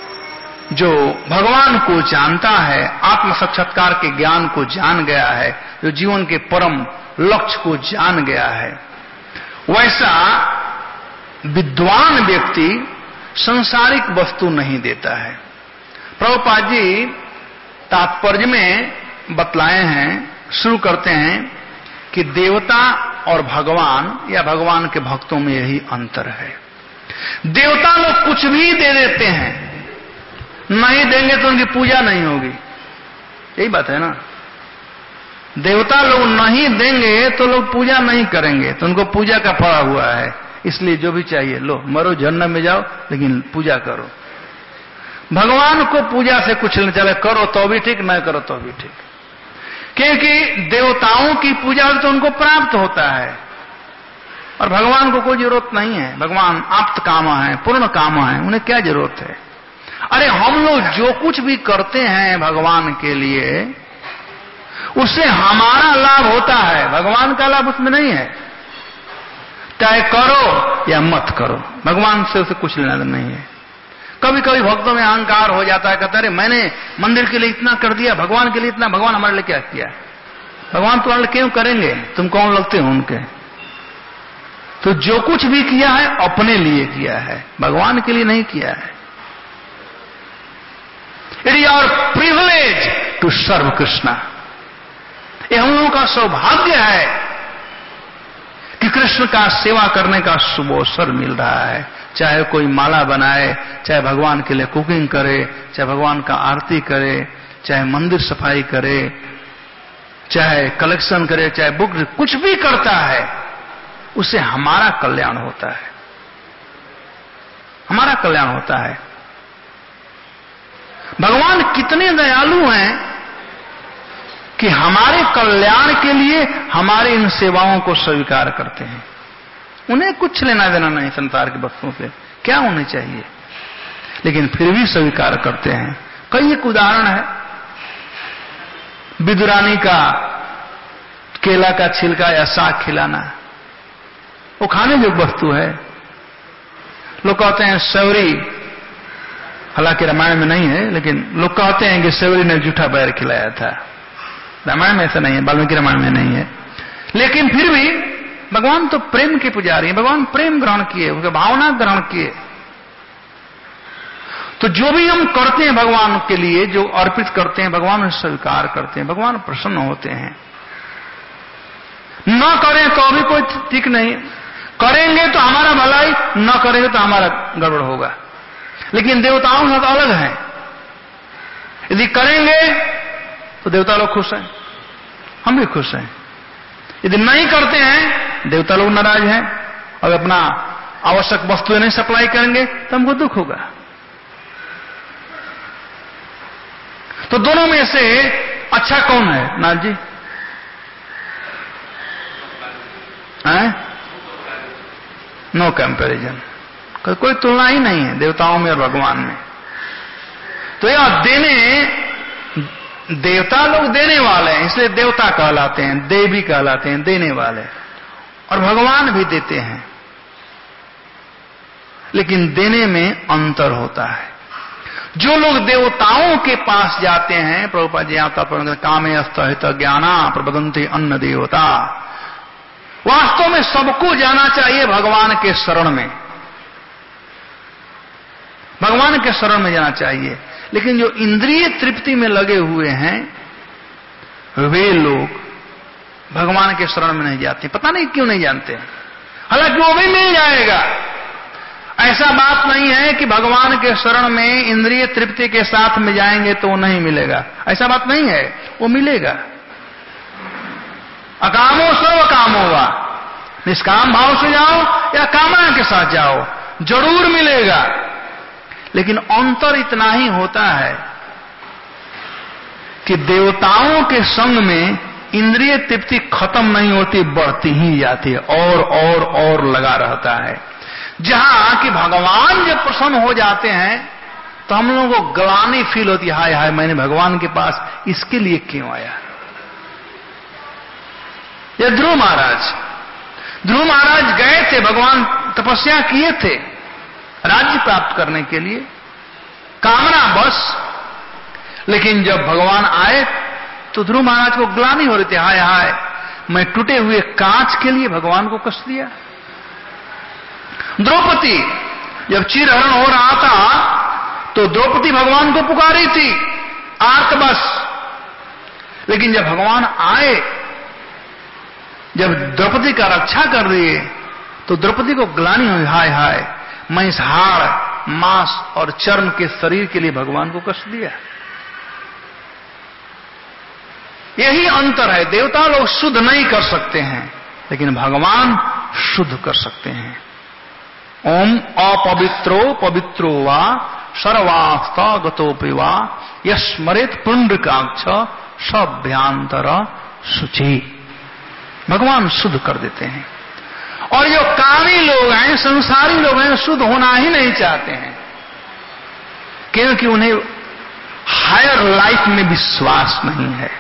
जो भगवान को जानता है, आत्म साक्षात्कार के ज्ञान को जान गया है, जो जीवन के परम लक्ष्य को जान गया है। वैसा विद्वान व्यक्ति संसारिक वस्तु नहीं देता है। प्रभुपाद जी तात्पर्य में बतलाए हैं, शुरू करते हैं कि देवता और भगवान या भगवान के भक्तों में यही अंतर है। देवता लोग कुछ भी दे देते हैं, नहीं देंगे तो उनकी पूजा नहीं होगी, यही बात है ना। देवता लोग नहीं देंगे तो लोग पूजा नहीं करेंगे, तो उनको पूजा का पड़ा हुआ है। इसलिए जो भी चाहिए लो, मरो जहन्नम में जाओ, लेकिन पूजा करो। भगवान को पूजा से कुछ नहीं, चले करो तो भी ठीक, न करो तो भी ठीक, क्योंकि देवताओं की पूजा तो उनको प्राप्त होता है और भगवान को कोई जरूरत नहीं है। भगवान आप्त कामा है, पूर्ण कामा है, उन्हें क्या जरूरत है। अरे हम लोग जो कुछ भी करते हैं भगवान के लिए, उससे हमारा लाभ होता है, भगवान का लाभ उसमें नहीं है। चाहे करो या मत करो, भगवान से उसे कुछ लेना देना नहीं है। कभी कभी भक्तों में अहंकार हो जाता है, कहता है मैंने मंदिर के लिए इतना कर दिया, भगवान के लिए इतना, भगवान हमारे लिए क्या किया? भगवान तुम्हारे लिए क्यों करेंगे? तुम कौन लगते हो उनके? तो जो कुछ भी किया है अपने लिए किया है, भगवान के लिए नहीं किया है। It is our privilege to serve Krishna. ये हम लोगों का सौभाग्य है कि कृष्ण का सेवा करने का शुभ अवसर मिल रहा है। चाहे कोई माला बनाए, चाहे भगवान के लिए कुकिंग करे, चाहे भगवान का आरती करे, चाहे मंदिर सफाई करे, चाहे कलेक्शन करे, चाहे बुक, कुछ भी करता है उससे हमारा कल्याण होता है, हमारा कल्याण होता है। भगवान कितने दयालु हैं कि हमारे कल्याण के लिए हमारी इन सेवाओं को स्वीकार करते हैं। उन्हें कुछ लेना देना नहीं संसार की वस्तुओं से, क्या होने चाहिए, लेकिन फिर भी स्वीकार करते हैं। कई एक उदाहरण है, विदुरानी का केला का छिलका या साग खिलाना, वो खाने योग्य वस्तु है। लोग कहते हैं सेवरी, हालांकि रामायण में नहीं है, लेकिन लोग कहते हैं कि सेवरी ने जूठा बैर खिलाया था। रामायण में ऐसा नहीं है, वाल्मीकि रामायण में नहीं है, लेकिन फिर भी भगवान तो प्रेम के पुजारी हैं। भगवान प्रेम ग्रहण किए, उनके भावना ग्रहण किए। तो जो भी हम करते हैं भगवान के लिए, जो अर्पित करते हैं, भगवान स्वीकार करते हैं, भगवान प्रसन्न होते हैं। न करें तो भी कोई ठीक नहीं, करेंगे तो हमारा भलाई, न करेंगे तो हमारा गड़बड़ होगा। लेकिन देवताओं से तो अलग है, यदि करेंगे तो देवता लोग खुश हैं, हम भी खुश हैं। यदि नहीं करते हैं, देवता लोग नाराज हैं और अपना आवश्यक वस्तुएं नहीं सप्लाई करेंगे तो हमको दुख होगा। तो दोनों में से अच्छा कौन है नाथ जी? नो कंपैरिजन, कोई तुलना ही नहीं है देवताओं में और भगवान में। तो यह देवता लोग देने वाले हैं, इसलिए देवता कहलाते हैं, देवी कहलाते हैं, देने वाले। और भगवान भी देते हैं, लेकिन देने में अंतर होता है। जो लोग देवताओं के पास जाते हैं, प्रभुपाद जी आता पर कामे अस्तहित ज्ञाना प्रबदंती अन्न देवता, वास्तव में सबको जाना चाहिए भगवान के शरण में, भगवान के शरण में जाना चाहिए। लेकिन जो इंद्रिय तृप्ति में लगे हुए हैं, वे लोग भगवान के शरण में नहीं जाते। पता नहीं क्यों नहीं जानते, हालांकि वो भी मिल जाएगा। ऐसा बात नहीं है कि भगवान के शरण में इंद्रिय तृप्ति के साथ में जाएंगे तो वो नहीं मिलेगा, ऐसा बात नहीं है, वो मिलेगा। अकामो सर्व कामो वा, निष्काम भाव से जाओ या कामना के साथ जाओ, जरूर मिलेगा। लेकिन अंतर इतना ही होता है कि देवताओं के संग में इंद्रिय तृप्ति खत्म नहीं होती, बढ़ती ही जाती है, और लगा रहता है। जहां कि भगवान जब प्रसन्न हो जाते हैं तो हम लोगों को ग्लानि फील होती है, हाय हाय मैंने भगवान के पास इसके लिए क्यों आया। ये ध्रुव महाराज गए थे, भगवान तपस्या किए थे राज्य प्राप्त करने के लिए, कामना बस। लेकिन जब भगवान आए तो ध्रुव महाराज को ग्लानि हो रही थी, हाय हाय मैं टूटे हुए कांच के लिए भगवान को कष्ट दिया। द्रौपदी जब चीरहरण हो रहा था तो द्रौपदी भगवान को पुकारी थी आर्त बस, लेकिन जब भगवान आए, जब द्रौपदी का रक्षा कर दिए तो द्रौपदी को ग्लानि हुई, हाय हाय मैं इस हाड़ मांस और चर्म के शरीर के लिए भगवान को कष्ट दिया। यही अंतर है, देवता लोग शुद्ध नहीं कर सकते हैं लेकिन भगवान शुद्ध कर सकते हैं। ओम अपवित्रो पवित्रो वा सर्वास्ता गतोपि वा यस्मरेत पुंडरीकाक्ष सभ्यांतर शुचि। भगवान शुद्ध कर देते हैं। और जो कामी लोग हैं, संसारी लोग हैं, शुद्ध होना ही नहीं चाहते हैं, क्योंकि उन्हें हायर लाइफ में विश्वास नहीं है।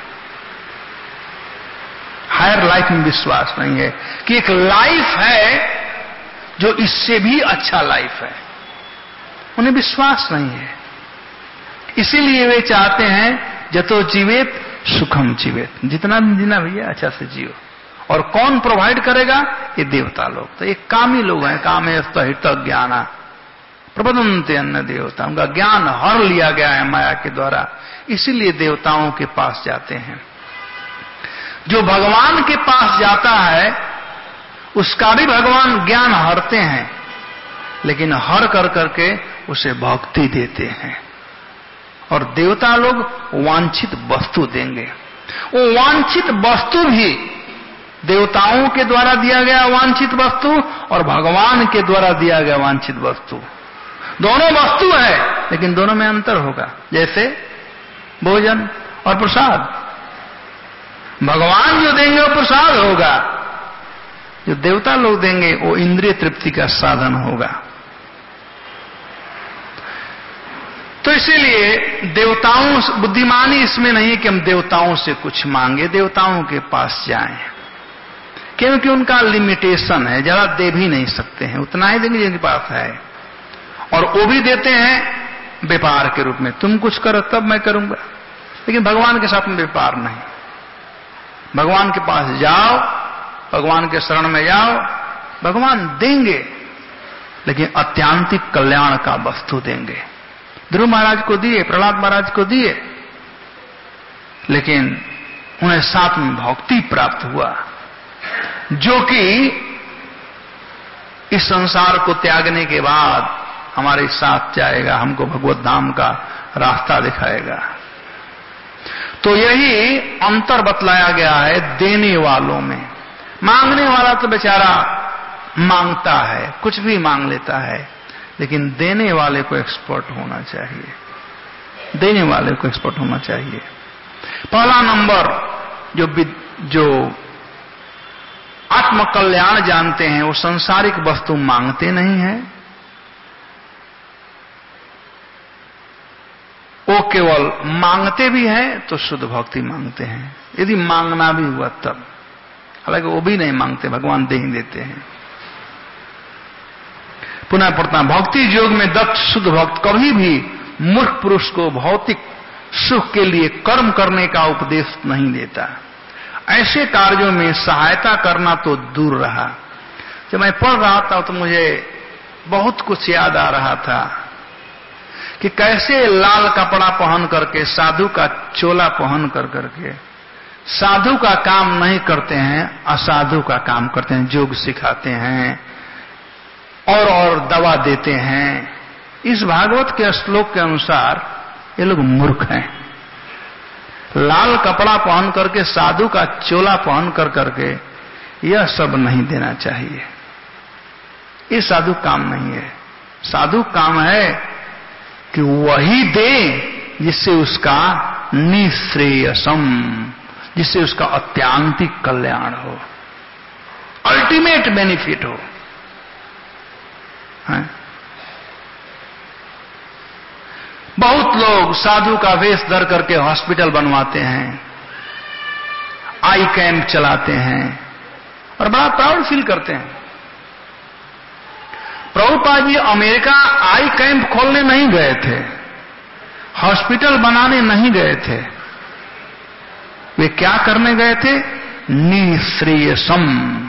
हायर लाइफ में विश्वास नहीं है कि एक लाइफ है जो इससे भी अच्छा लाइफ है, उन्हें विश्वास नहीं है। इसीलिए वे चाहते हैं जतो जीवेत सुखम जीवेत, जितना भी जीना भैया अच्छा से जियो। और कौन प्रोवाइड करेगा? ये देवता लोग। तो ये कामी लोग हैं, कामेस्त हित ज्ञाना प्रबदन्ते अन्य देवता, उनका ज्ञान हर लिया गया है माया के द्वारा, इसीलिए देवताओं के पास जाते हैं। जो भगवान के पास जाता है उसका भी भगवान ज्ञान हरते हैं, लेकिन हर कर करके उसे भक्ति देते हैं। और देवता लोग वांछित वस्तु देंगे। वो वांछित वस्तु भी देवताओं के द्वारा दिया गया वांछित वस्तु और भगवान के द्वारा दिया गया वांछित वस्तु, दोनों वस्तु है लेकिन दोनों में अंतर होगा। जैसे भोजन और प्रसाद, भगवान जो देंगे वो प्रसाद होगा, जो देवता लोग देंगे वो इंद्रिय तृप्ति का साधन होगा। तो इसीलिए देवताओं, बुद्धिमानी इसमें नहीं कि हम देवताओं से कुछ मांगे, देवताओं के पास जाएं, क्योंकि उनका लिमिटेशन है, ज्यादा दे भी नहीं सकते हैं, उतना ही देंगे जिनके पास है। और वो भी देते हैं व्यापार के रूप में, तुम कुछ करो तब मैं करूंगा। लेकिन भगवान के साथ में व्यापार नहीं। भगवान के पास जाओ, भगवान के शरण में जाओ, भगवान देंगे लेकिन अत्यांतिक कल्याण का वस्तु देंगे। ध्रुव महाराज को दिए, प्रहलाद महाराज को दिए, लेकिन उन्हें साथ में भक्ति प्राप्त हुआ जो कि इस संसार को त्यागने के बाद हमारे साथ जाएगा, हमको भगवत धाम का रास्ता दिखाएगा। तो यही अंतर बतलाया गया है देने वालों में। मांगने वाला तो बेचारा मांगता है, कुछ भी मांग लेता है, लेकिन देने वाले को एक्सपर्ट होना चाहिए, देने वाले को एक्सपर्ट होना चाहिए। पहला नंबर जो आत्म कल्याण जानते हैं वो सांसारिक वस्तु मांगते नहीं है, वो केवल मांगते भी हैं तो शुद्ध भक्ति मांगते हैं, यदि मांगना भी हुआ तब। हालांकि वो भी नहीं मांगते, भगवान दे ही देते हैं। पुनः पढ़ता, भक्ति योग में दक्ष शुद्ध भक्त कभी भी मूर्ख पुरुष को भौतिक सुख के लिए कर्म करने का उपदेश नहीं देता। ऐसे कार्यों में सहायता करना तो दूर रहा। जब मैं पढ़ रहा था तो मुझे बहुत कुछ याद आ रहा था कि कैसे लाल कपड़ा पहन करके, साधु का चोला पहन कर करके साधु का काम नहीं करते हैं, असाधु का काम करते हैं, योग सिखाते हैं और दवा देते हैं। इस भागवत के श्लोक के अनुसार ये लोग मूर्ख हैं। लाल कपड़ा पहन करके, साधु का चोला पहन कर करके यह सब नहीं देना चाहिए। ये साधु काम नहीं है। साधु काम है कि वही दे जिससे उसका निःश्रेयसम, जिससे उसका अत्यांतिक कल्याण हो, अल्टीमेट बेनिफिट हो। बहुत लोग साधु का वेश धर करके हॉस्पिटल बनवाते हैं, आई कैंप चलाते हैं और बड़ा प्राउड फील करते हैं। Prabhupada ji America eye camp खोलने नहीं गए थे, हॉस्पिटल बनाने नहीं गए थे, वे क्या करने गए थे? निःश्रेयसम,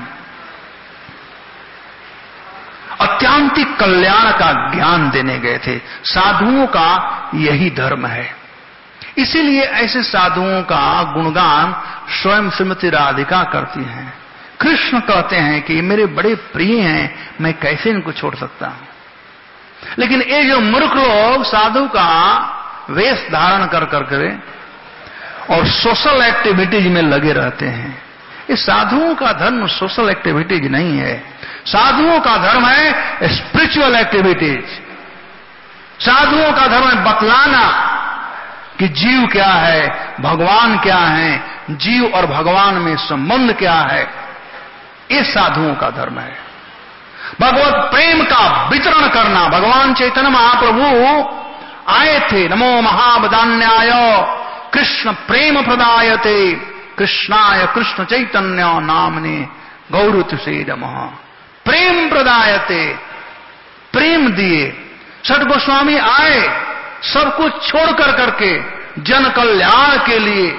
अत्यांतिक कल्याण का ज्ञान देने गए थे। साधुओं का यही धर्म है। इसीलिए ऐसे साधुओं का गुणगान स्वयं श्रीमती राधिका करती हैं। कृष्ण कहते हैं कि मेरे बड़े प्रिय हैं, मैं कैसे इनको छोड़ सकता हूं। लेकिन ये जो मूर्ख लोग साधु का वेश धारण कर करके और सोशल एक्टिविटीज में लगे रहते हैं, इस साधुओं का धर्म सोशल एक्टिविटीज नहीं है। साधुओं का धर्म है स्पिरिचुअल एक्टिविटीज। साधुओं का धर्म है बतलाना कि जीव क्या है, भगवान क्या है, जीव और भगवान में संबंध क्या है। ये साधुओं का धर्म है। भगवत प्रेम का वितरण करना। भगवान चैतन्य महाप्रभु आए थे, नमो महावदान्याय कृष्ण प्रेम प्रदायते कृष्णाय कृष्ण चैतन्य नामने गौरतुसे नमः। प्रेम प्रदायते, प्रेम दिए। छठ गोस्वामी आए सब कुछ छोड़कर करके जन कल्याण के लिए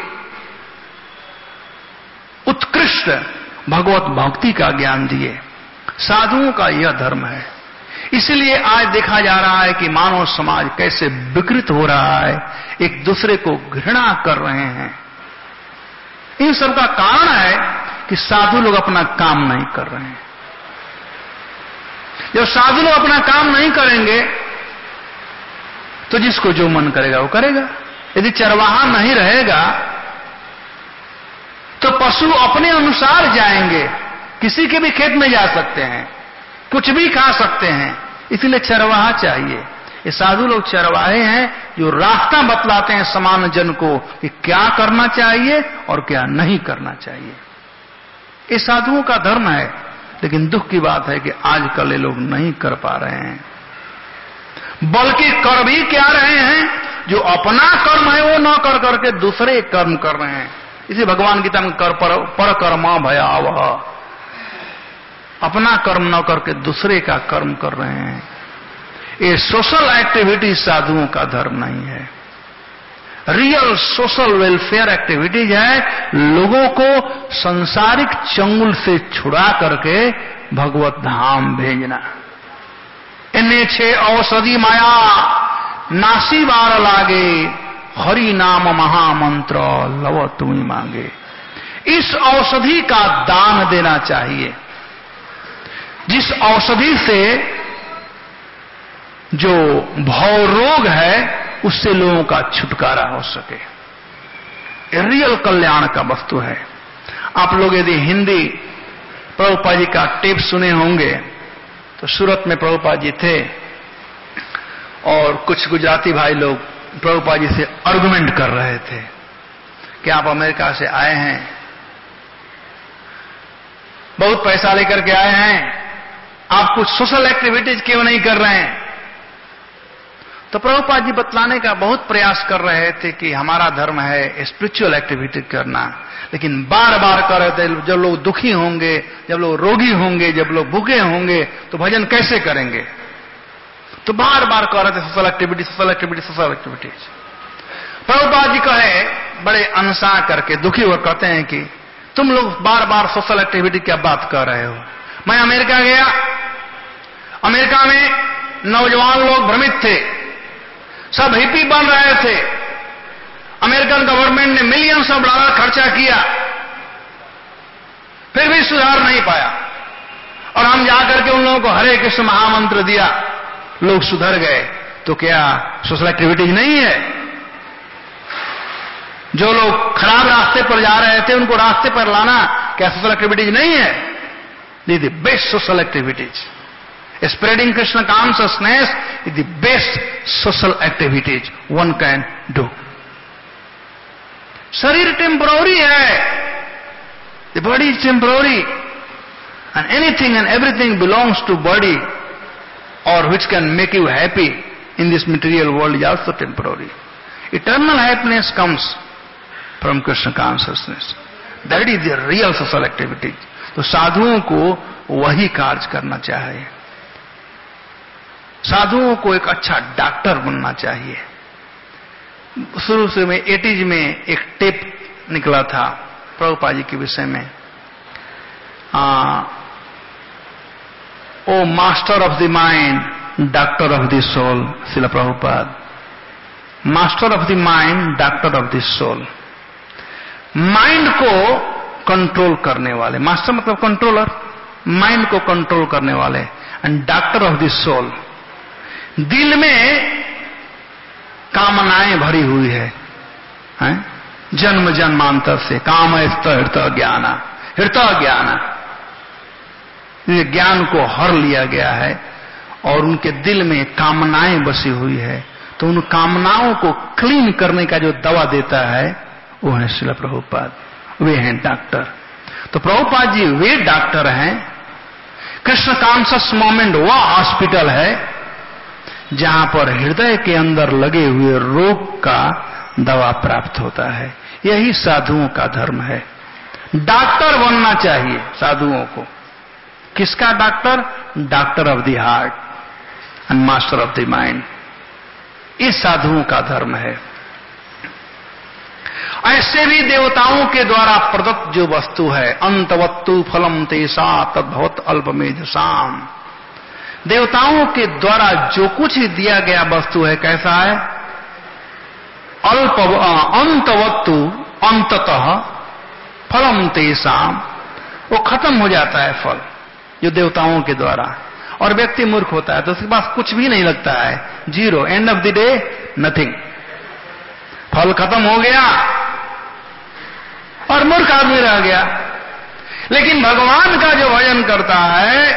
उत्कृष्ट भगवत भक्ति का ज्ञान दिए। साधुओं का यह धर्म है। इसलिए आज देखा जा रहा है कि मानव समाज कैसे विकृत हो रहा है, एक दूसरे को घृणा कर रहे हैं। इन सब का कारण है कि साधु लोग अपना काम नहीं कर रहे हैं। जब साधु लोग अपना काम नहीं करेंगे तो जिसको जो मन करेगा वो करेगा। यदि चरवाहा नहीं रहेगा तो पशु अपने अनुसार जाएंगे, किसी के भी खेत में जा सकते हैं, कुछ भी खा सकते हैं। इसलिए चरवाहा चाहिए। ये साधु लोग चरवाहे हैं जो रास्ता बतलाते हैं समान जन को कि क्या करना चाहिए और क्या नहीं करना चाहिए। ये साधुओं का धर्म है। लेकिन दुख की बात है कि आजकल ये लोग नहीं कर पा रहे हैं, बल्कि कर भी क्या रहे हैं, जो अपना कर्म है वो न कर करके दूसरे कर्म कर रहे हैं। इसी भगवान गीता में कर पर कर्मा भयावह, अपना कर्म न करके दूसरे का कर्म कर रहे हैं। ये सोशल एक्टिविटी साधुओं का धर्म नहीं है। रियल सोशल वेलफेयर एक्टिविटीज है लोगों को सांसारिक चंगुल से छुड़ा करके भगवत धाम भेजना। इन्हें 6 औषधि माया नासी बार लागे, हरि नाम महामंत्र लव तुम्हें मांगे। इस औषधि का दान देना चाहिए, जिस औषधि से जो भव रोग है उससे लोगों का छुटकारा हो सके। रियल कल्याण का वस्तु है। आप लोग यदि हिंदी प्रभुपाद जी का टेप सुने होंगे तो सूरत में प्रभुपाद जी थे और कुछ गुजराती भाई लोग प्रभुपाद जी से आर्गुमेंट कर रहे थे कि आप अमेरिका से आए हैं, बहुत पैसा लेकर के आए हैं, आप कुछ सोशल एक्टिविटीज क्यों नहीं कर रहे हैं। तो प्रभुपाद जी बतलाने का बहुत प्रयास कर रहे थे कि हमारा धर्म है स्पिरिचुअल एक्टिविटी करना, लेकिन बार बार कर रहे थे जब लोग दुखी होंगे, जब लोग रोगी होंगे, जब लोग भूखे होंगे तो भजन कैसे करेंगे। तो बार बार कर रहे थे social activity, social activity, social activities. Prabhupada ji कहे बड़े अनसा करके दुखी होकर कहते हैं कि तुम लोग बार बार सोशल एक्टिविटी क्या बात कर रहे हो। मैं अमेरिका गया, अमेरिका में नौजवान लोग भ्रमित थे, सब हिप्पी बन रहे थे। अमेरिकन गवर्नमेंट ने मिलियंस ऑफ डॉलर खर्चा किया, फिर भी सुधार नहीं पाया। और हम जाकर के उन लोगों को हरे कृष्ण महामंत्र दिया, लोग सुधर गए। तो क्या सोशल एक्टिविटीज नहीं है? जो लोग खराब रास्ते पर जा रहे थे उनको रास्ते पर लाना क्या सोशल एक्टिविटीज नहीं है? The best social activities. Spreading Krishna consciousness is the best social activities one can do. शरीर टेम्पररी है, the body is temporary, and anything and everything belongs to body, or which can make you happy in this material world is also temporary. Eternal happiness comes from Krishna consciousness. That is the real social activity. तो साधुओं को वही कार्य करना चाहिए। साधुओं को एक अच्छा डॉक्टर बनना चाहिए। शुरू से में 80s में एक टेप निकला था प्रभुपाद जी के विषय में। O master of the mind, doctor of the soul, Srila Prabhupada. Master of the mind, doctor of the soul, mind को कंट्रोल करने वाले, मास्टर मतलब कंट्रोलर, माइंड को कंट्रोल करने वाले, and doctor of the soul, दिल में कामनाएं भरी हुई है, जन्म जन्मांतर से काम हृत ज्ञाना, हृत ज्ञाना, ये ज्ञान को हर लिया गया है और उनके दिल में कामनाएं बसी हुई है, तो उन कामनाओं को क्लीन करने का जो दवा देता है वो है श्रील प्रभुपाद, वे हैं डॉक्टर। तो प्रभुपाद जी वे डॉक्टर हैं। कृष्ण कॉन्शस मोमेंट वह हॉस्पिटल है जहां पर हृदय के अंदर लगे हुए रोग का दवा प्राप्त होता है। यही साधुओं का धर्म है। डॉक्टर बनना चाहिए साधुओं को। किसका doctor? Doctor of the heart and master of the mind. इस साधुओं का धर्म है। ऐसे भी देवताओं के द्वारा प्रदत्त जो वस्तु है, अंतवत्तु फलम तेसा तद्भवत अल्पमेधसाम, देवताओं के द्वारा जो कुछ दिया गया वस्तु है कैसा है? अंतवत्तु, अंततः फलम तेसाम, वो खत्म हो जाता है फल जो देवताओं के द्वारा, और व्यक्ति मूर्ख होता है तो उसके पास कुछ भी नहीं लगता है, zero, end of the day nothing, फल खत्म हो गया और मूर्ख आदमी रह गया। लेकिन भगवान का जो भजन करता है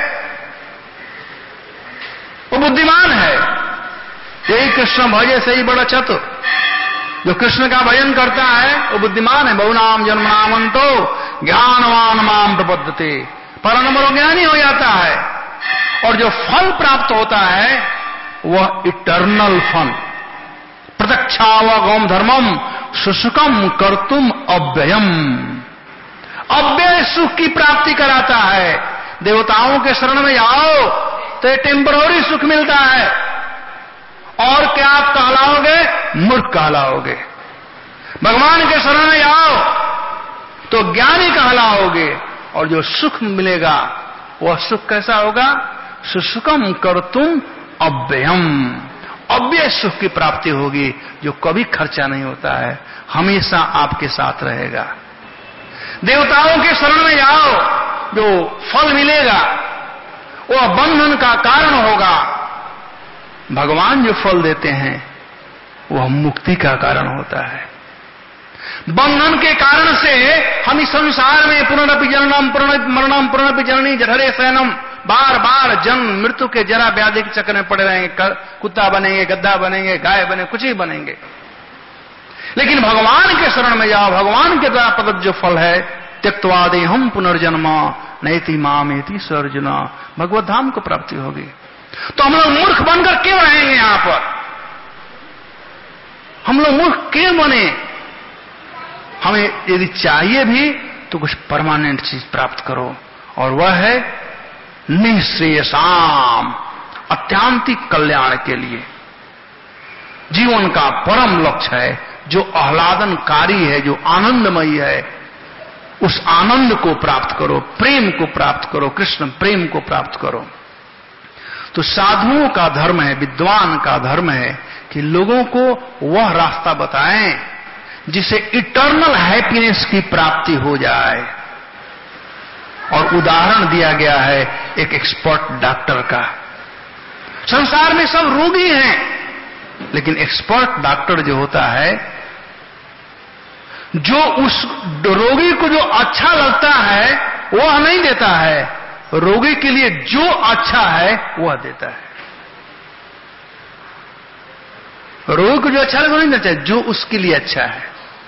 वो बुद्धिमान है। यही कृष्ण भजे से ही बड़ा चतुर। जो कृष्ण का भजन करता है वो बुद्धिमान है। बहुनाम जन्मनामंतो ज्ञानवान माम प्रपद्यते, परम ज्ञानी हो जाता है। और जो फल प्राप्त होता है वह इटर्नल फल, प्रत्यक्षावगम धर्मम सुसुकम कर्तुम अव्ययम, अव्यय सुख की प्राप्ति कराता है। देवताओं के शरण में जाओ तो ये टेम्पररी सुख मिलता है, और क्या आप कहलाओगे? मूर्ख कहलाओगे। भगवान के शरण में जाओ तो ज्ञानी कहलाओगे, और जो सुख मिलेगा वह सुख कैसा होगा? सुसुकम कर्तुम अव्ययम, अव्यय सुख की प्राप्ति होगी जो कभी खर्चा नहीं होता है, हमेशा आपके साथ रहेगा। देवताओं के शरण में जाओ, जो फल मिलेगा वह बंधन का कारण होगा। भगवान जो फल देते हैं वह मुक्ति का कारण होता है। बंधन के कारण से हम इस संसार में पुनरपि जननम मरणम पुनरपि जननी जठरे शयनम, बार बार जन्म मृत्यु के जरा व्याधि के चक्कर में पड़े रहेंगे। कुत्ता बनेंगे, गद्दा बनेंगे, गाय बने, कुछ ही बनेंगे। लेकिन भगवान के शरण में जाओ, भगवान के द्वारा प्रदत्त जो फल है, त्यक्त्वादे हम पुनर्जन्म नैति मामेति सर्जना, भगवत धाम को प्राप्ति होगी। तो हम लोग मूर्ख बनकर क्यों रहेंगे यहां पर? हम लोग मूर्ख क्यों बने? हमें यदि चाहिए भी तो कुछ परमानेंट चीज प्राप्त करो, और वह है निःश्रेयसाम, अत्यांतिक कल्याण के लिए। जीवन का परम लक्ष्य है, जो आह्लादनकारी है, जो आनंदमयी है, उस आनंद को प्राप्त करो, प्रेम को प्राप्त करो, कृष्ण प्रेम को प्राप्त करो। तो साधुओं का धर्म है, विद्वान का धर्म है कि लोगों को वह रास्ता बताएं जिसे इटर्नल हैप्पीनेस की प्राप्ति हो जाए। और उदाहरण दिया गया है एक एक्सपर्ट डॉक्टर का। संसार में सब रोगी हैं, लेकिन एक्सपर्ट डॉक्टर जो होता है, जो उस रोगी को जो अच्छा लगता है वह नहीं देता है, रोगी के लिए जो अच्छा है वह देता है। रोगी को जो अच्छा लगे नहीं देता है, जो उसके लिए अच्छा है।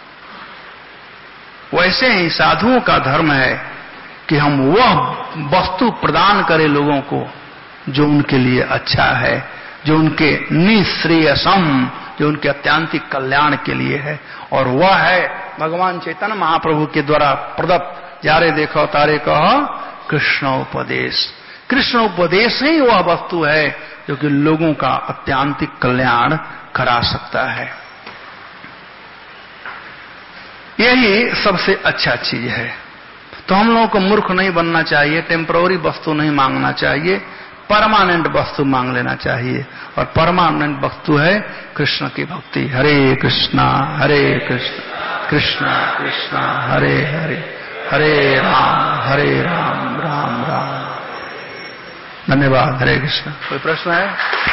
वैसे ही साधुओं का धर्म है कि हम वह वस्तु प्रदान करें लोगों को जो उनके लिए अच्छा है, जो उनके निःश्रेयसम, जो उनके अत्यांतिक कल्याण के लिए है। और वह है भगवान चैतन्य महाप्रभु के द्वारा प्रदत्त जारे देखो तारे कहो कृष्णोपदेश। कृष्णोपदेश ही वह वस्तु है जो कि लोगों का अत्यांतिक कल्याण करा सकता है। यही सबसे अच्छा चीज है। तो हम लोगों को मूर्ख नहीं बनना चाहिए, टेम्पररी वस्तु नहीं मांगना चाहिए, परमानेंट वस्तु मांग लेना चाहिए। और परमानेंट वस्तु है कृष्ण की भक्ति। हरे कृष्णा कृष्णा कृष्णा हरे हरे, हरे राम राम राम। धन्यवाद। हरे कृष्ण। कोई प्रश्न है?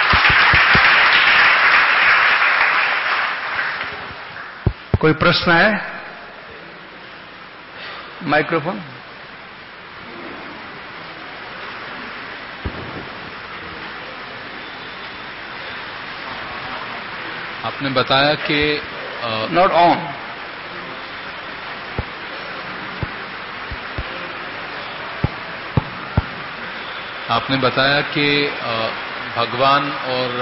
कोई प्रश्न है? माइक्रोफोन। आपने बताया कि नॉट ऑन। आपने बताया कि भगवान और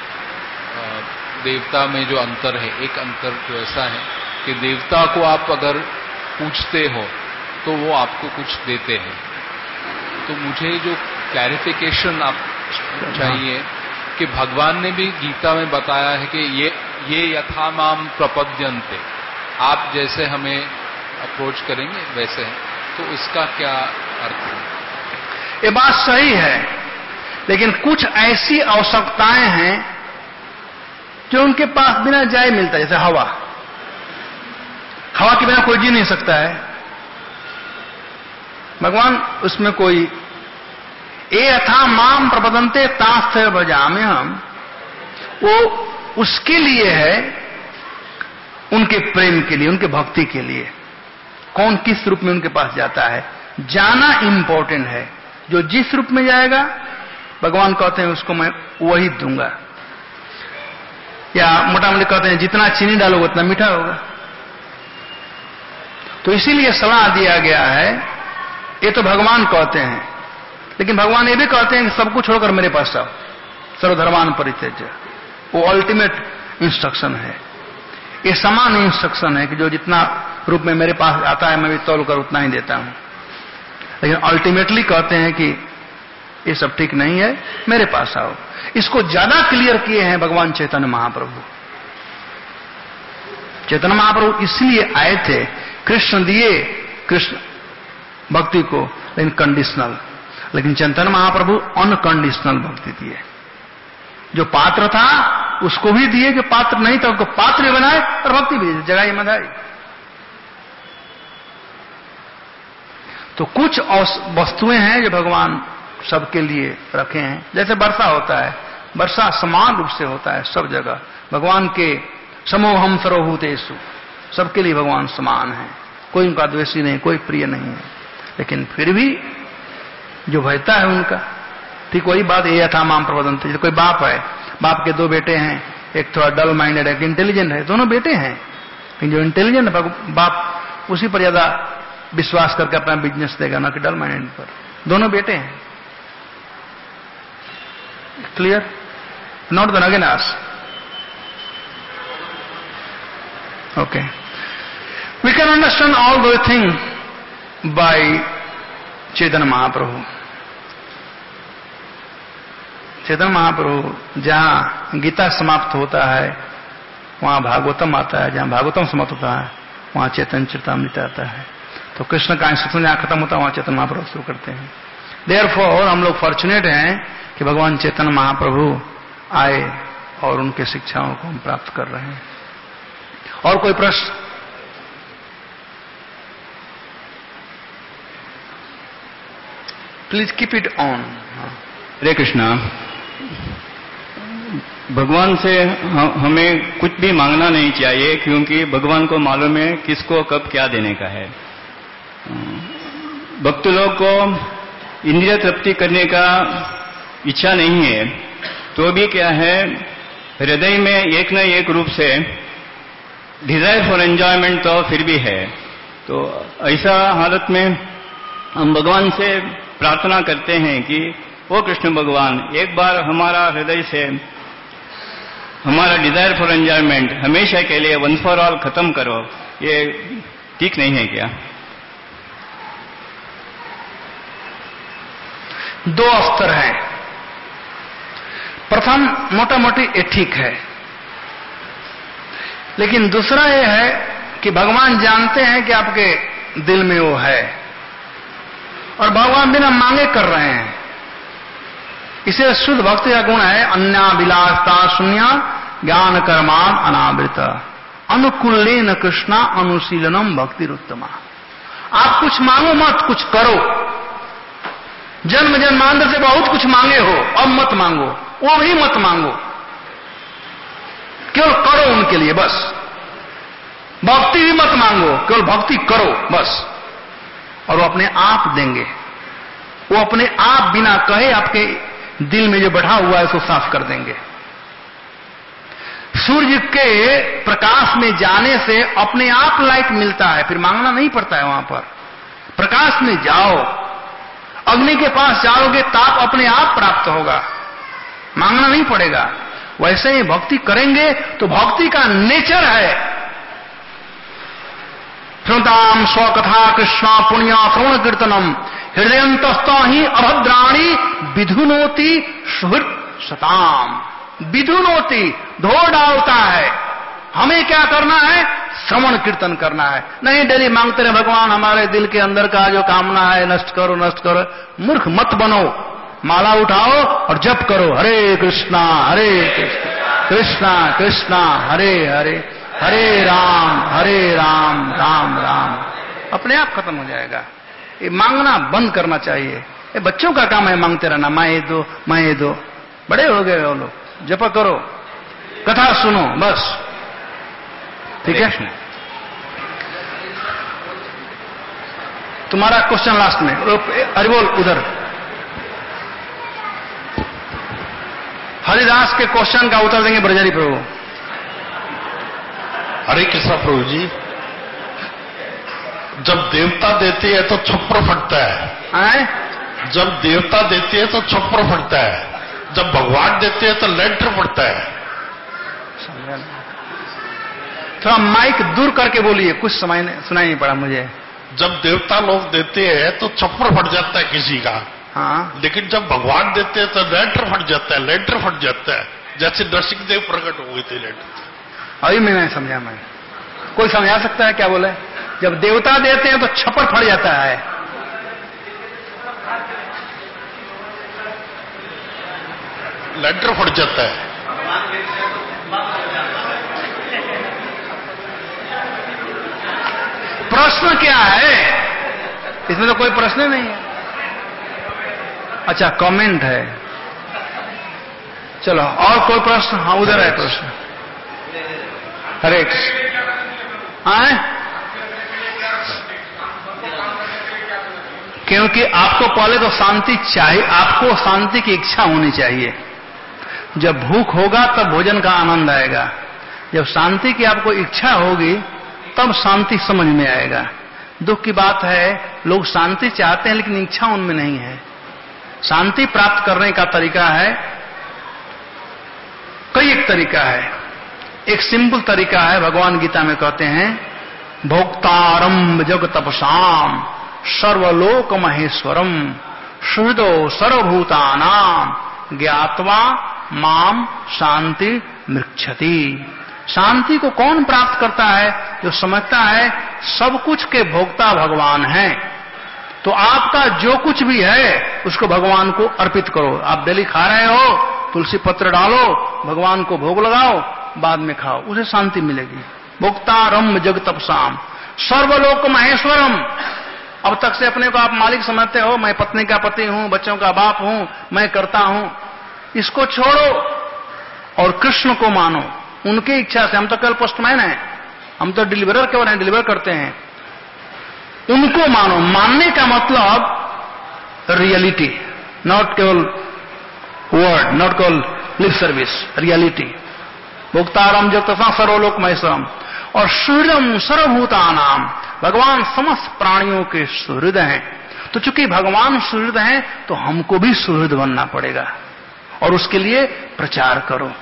देवता में जो अंतर है, एक अंतर जो ऐसा है कि देवता को आप अगर पूछते हो तो वो आपको कुछ देते हैं। तो मुझे जो क्लैरिफिकेशन आप चाहिए कि भगवान ने भी गीता में बताया है कि ये यथा माम प्रपद्यन्ते, आप जैसे हमें अप्रोच करेंगे वैसे है, तो इसका क्या अर्थ है? ये बात सही है, लेकिन कुछ ऐसी आवश्यकताएं हैं जो उनके पास बिना जाए मिलता है। जैसे हवा के बिना कोई जी नहीं सकता है। भगवान उसमें कोई ए यथा माम प्रपदन्ते तास्थ भजामे हम, वो उसके लिए है, उनके प्रेम के लिए, उनके भक्ति के लिए। कौन किस रूप में उनके पास जाता है, जाना इंपॉर्टेंट है। जो जिस रूप में जाएगा भगवान कहते हैं उसको मैं वही दूंगा। या मोटा मोटी कहते हैं जितना चीनी डालोगे उतना मीठा होगा। तो इसीलिए सलाह दिया गया है। ये तो भगवान कहते हैं, लेकिन भगवान ये भी कहते हैं कि सब कुछ छोड़कर मेरे पास आओ, सर्वधर्मान परित्यज्य। वो अल्टीमेट इंस्ट्रक्शन है। ये समान इंस्ट्रक्शन है कि जो जितना रूप में मेरे पास आता है मैं भी तौल कर उतना ही देता हूं। लेकिन अल्टीमेटली कहते हैं कि ये सब ठीक नहीं है, मेरे पास आओ। इसको ज्यादा क्लियर किए हैं भगवान चैतन्य महाप्रभु। चैतन्य महाप्रभु इसलिए आए थे, कृष्ण दिए कृष्ण भक्ति को, लेकिन कंडीशनल। लेकिन चैतन्य महाप्रभु अनकंडीशनल भक्ति दिए। जो पात्र था उसको भी दिए, जो पात्र नहीं था उसको पात्र भी बनाए और भक्ति भी दी, जगाई मधाई। तो कुछ वस्तुएं हैं जो भगवान सबके लिए रखे हैं। जैसे वर्षा होता है, वर्षा समान रूप से होता है सब जगह। भगवान के समोहम सर्वभूतेषु, सबके लिए भगवान समान है, कोई उनका द्वेषी नहीं, कोई प्रिय नहीं है। लेकिन फिर भी जो भयता है उनका, ठीक वही बात ये यथा माम प्रपद्यन्ते। जैसे कोई बाप है, बाप के दो बेटे हैं, एक थोड़ा डल माइंडेड है, एक इंटेलिजेंट है, दोनों बेटे हैं। लेकिन जो इंटेलिजेंट बाप उसी पर ज्यादा विश्वास करके अपना बिजनेस देगा, ना कि डल माइंडेड पर। दोनों बेटे हैं। क्लियर? नॉट द नगेनास। Okay, we can understand all दो थिंग बाय चैतन्य महाप्रभु। चैतन्य महाप्रभु जहां गीता समाप्त होता है वहां भागवतम आता है, जहां भागवतम समाप्त होता है वहां चैतन्य चरितामृत आता है। तो कृष्ण का इंस्ट्रक्शन जहां खत्म होता है वहां चैतन्य महाप्रभु शुरू करते हैं। देयरफॉर हम लोग फॉर्चुनेट हैं कि भगवान चैतन्य महाप्रभु आए और उनके शिक्षाओं को हम प्राप्त कर रहे हैं। और कोई प्रश्न? Please keep it on. Hare Krishna. भगवान से हमें कुछ भी मांगना नहीं चाहिए, क्योंकि भगवान को मालूम है किसको कब क्या देने का है। भक्त लोग को इंद्रिय तृप्ति करने का इच्छा नहीं है, तो भी क्या है, हृदय में एक न एक रूप से डिजायर फॉर एंजॉयमेंट तो फिर भी है। तो ऐसा हालत में हम भगवान से प्रार्थना करते हैं कि ओ कृष्ण भगवान, एक बार हमारा हृदय से हमारा डिजायर फॉर एंजॉयमेंट हमेशा के लिए वन फॉर ऑल खत्म करो। ये ठीक नहीं है क्या? दो स्तर हैं। प्रथम मोटा मोटी ये ठीक है, लेकिन दूसरा ये है कि भगवान जानते हैं कि आपके दिल में वो है और भगवान बिना मांगे कर रहे हैं। इसे शुद्ध भक्ति का गुण है अन्याभिलाषता शून्य ज्ञान कर्मान अनावृत अनुकूलेन कृष्णा अनुशीलनम भक्तिरुत्तमा। आप कुछ मांगो मत, कुछ करो। जन्म जन्मांतर से बहुत कुछ मांगे हो, अब मत मांगो, वो भी मत मांगो, केवल करो उनके लिए बस। भक्ति भी मत मांगो, केवल भक्ति करो बस, और वो अपने आप देंगे। वो अपने आप बिना कहे आपके दिल में जो बैठा हुआ है उसको साफ कर देंगे। सूर्य के प्रकाश में जाने से अपने आप लाइट मिलता है, फिर मांगना नहीं पड़ता है। वहां पर प्रकाश में जाओ, अग्नि के पास जाओगे ताप अपने आप प्राप्त होगा, मांगना नहीं पड़ेगा। वैसे ही भक्ति करेंगे तो भक्ति का नेचर है श्रुताम स्वकथा कृष्णा पुण्य श्रवण कीर्तनम हृदयंतस्ता ही अभद्राणी विधुनोति सुहृत सताम। विधुनोति धो डालता है। हमें क्या करना है? श्रवण कीर्तन करना है। नहीं डेली मांगते रहे भगवान हमारे दिल के अंदर का जो कामना है नष्ट करो नष्ट करो। मूर्ख मत बनो, माला उठाओ और जप करो हरे कृष्णा कृष्णा कृष्णा हरे हरे हरे राम राम राम। अपने आप खत्म हो जाएगा। ये मांगना बंद करना चाहिए। ये बच्चों का काम है मांगते रहना, मैं दो। बड़े हो गए वो लोग, जप करो, कथा सुनो बस, ठीक है। तुम्हारा क्वेश्चन लास्ट में। अरे बोल उधर। हरिदास के क्वेश्चन का उत्तर देंगे ब्रजहरि प्रभु। हरे कृष्णा प्रभु जी। जब देवता देते हैं तो छप्पर फटता है। जब देवता देते हैं तो छप्पर फटता है, जब भगवान देते हैं तो लेंटर फटता है। थोड़ा माइक दूर करके बोलिए, कुछ सुनाई नहीं पड़ा मुझे। जब देवता लोग देते हैं तो छप्पर फट जाता है किसी का, हाँ, लेकिन जब भगवान देते हैं तो लेंटर फट जाता है। जैसे नरसिंह देव प्रकट हो गए थे लेंटर। अभी मैं नहीं समझा। मैं कोई समझा सकता है क्या बोले? जब देवता देते हैं तो छप्पर फट जाता है। लेंटर फट जाता है। प्रश्न क्या है? इसमें तो कोई प्रश्न नहीं है। अच्छा, कमेंट है। चलो और कोई प्रश्न? हाँ उधर है प्रश्न। हरे आए? क्योंकि आपको पहले तो शांति चाहिए, आपको शांति की इच्छा होनी चाहिए। जब भूख होगा तब भोजन का आनंद आएगा। जब शांति की आपको इच्छा होगी तब शांति समझ में आएगा। दुख की बात है लोग शांति चाहते हैं लेकिन इच्छा उनमें नहीं है। शांति प्राप्त करने का तरीका है, कई एक तरीका है। एक सिंपल तरीका है, भगवान गीता में कहते हैं भोक्तारम जग तपसाम सर्वलोक महेश्वरम सुहृदो सर्वभूतानाम ज्ञात्वा माम शांति मृक्षति। शांति को कौन प्राप्त करता है? जो समझता है सब कुछ के भोक्ता भगवान हैं। तो आपका जो कुछ भी है उसको भगवान को अर्पित करो। आप डेली खा रहे हो, तुलसी पत्र डालो, भगवान को भोग लगाओ, बाद में खाओ, उसे शांति मिलेगी। भोक्तारम जग तपसाम सर्वलोक महेश्वरम। अब तक से अपने को आप मालिक समझते हो, मैं पत्नी का पति हूं, बच्चों का बाप हूं, मैं करता हूं। इसको छोड़ो और कृष्ण को मानो उनकी इच्छा से। हम तो केवल पोस्टमैन हैं, हम तो डिलीवरर केवल हैं, डिलीवर करते हैं। उनको मानो। मानने का मतलब रियलिटी, नॉट केवल वर्ड, नॉट केवल लिप सर्विस, रियलिटी। भोक्तारम जग तपसाम सर्वलोक महेश्वरम और सुहृदम सर्वभूतानाम। भगवान समस्त प्राणियों के सुहृद हैं। तो चूंकि भगवान सुहृद हैं तो हमको भी सुहृद बनना पड़ेगा और उसके लिए प्रचार करो।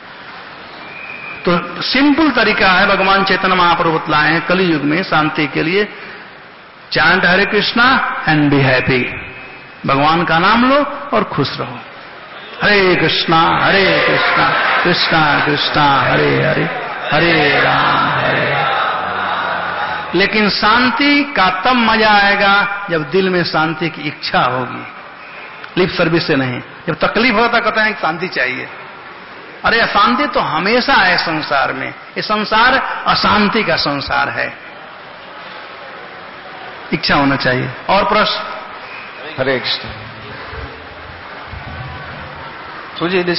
तो सिंपल तरीका है, भगवान चैतन्य महाप्रभु लाए हैं कली युग में शांति के लिए। Chant Hare Krishna and be happy. भगवान का नाम लो और खुश रहो। हरे कृष्णा कृष्णा कृष्णा हरे हरे हरे राम लेकिन शांति का तब मजा आएगा जब दिल में शांति की इच्छा होगी, लिप सर्विस से नहीं। जब तकलीफ होता कहते हैं शांति चाहिए। अरे अशांति तो हमेशा है संसार में, ये संसार अशांति का संसार है। इच्छा होना चाहिए। और प्रश्न? हरे कृष्ण। तो जी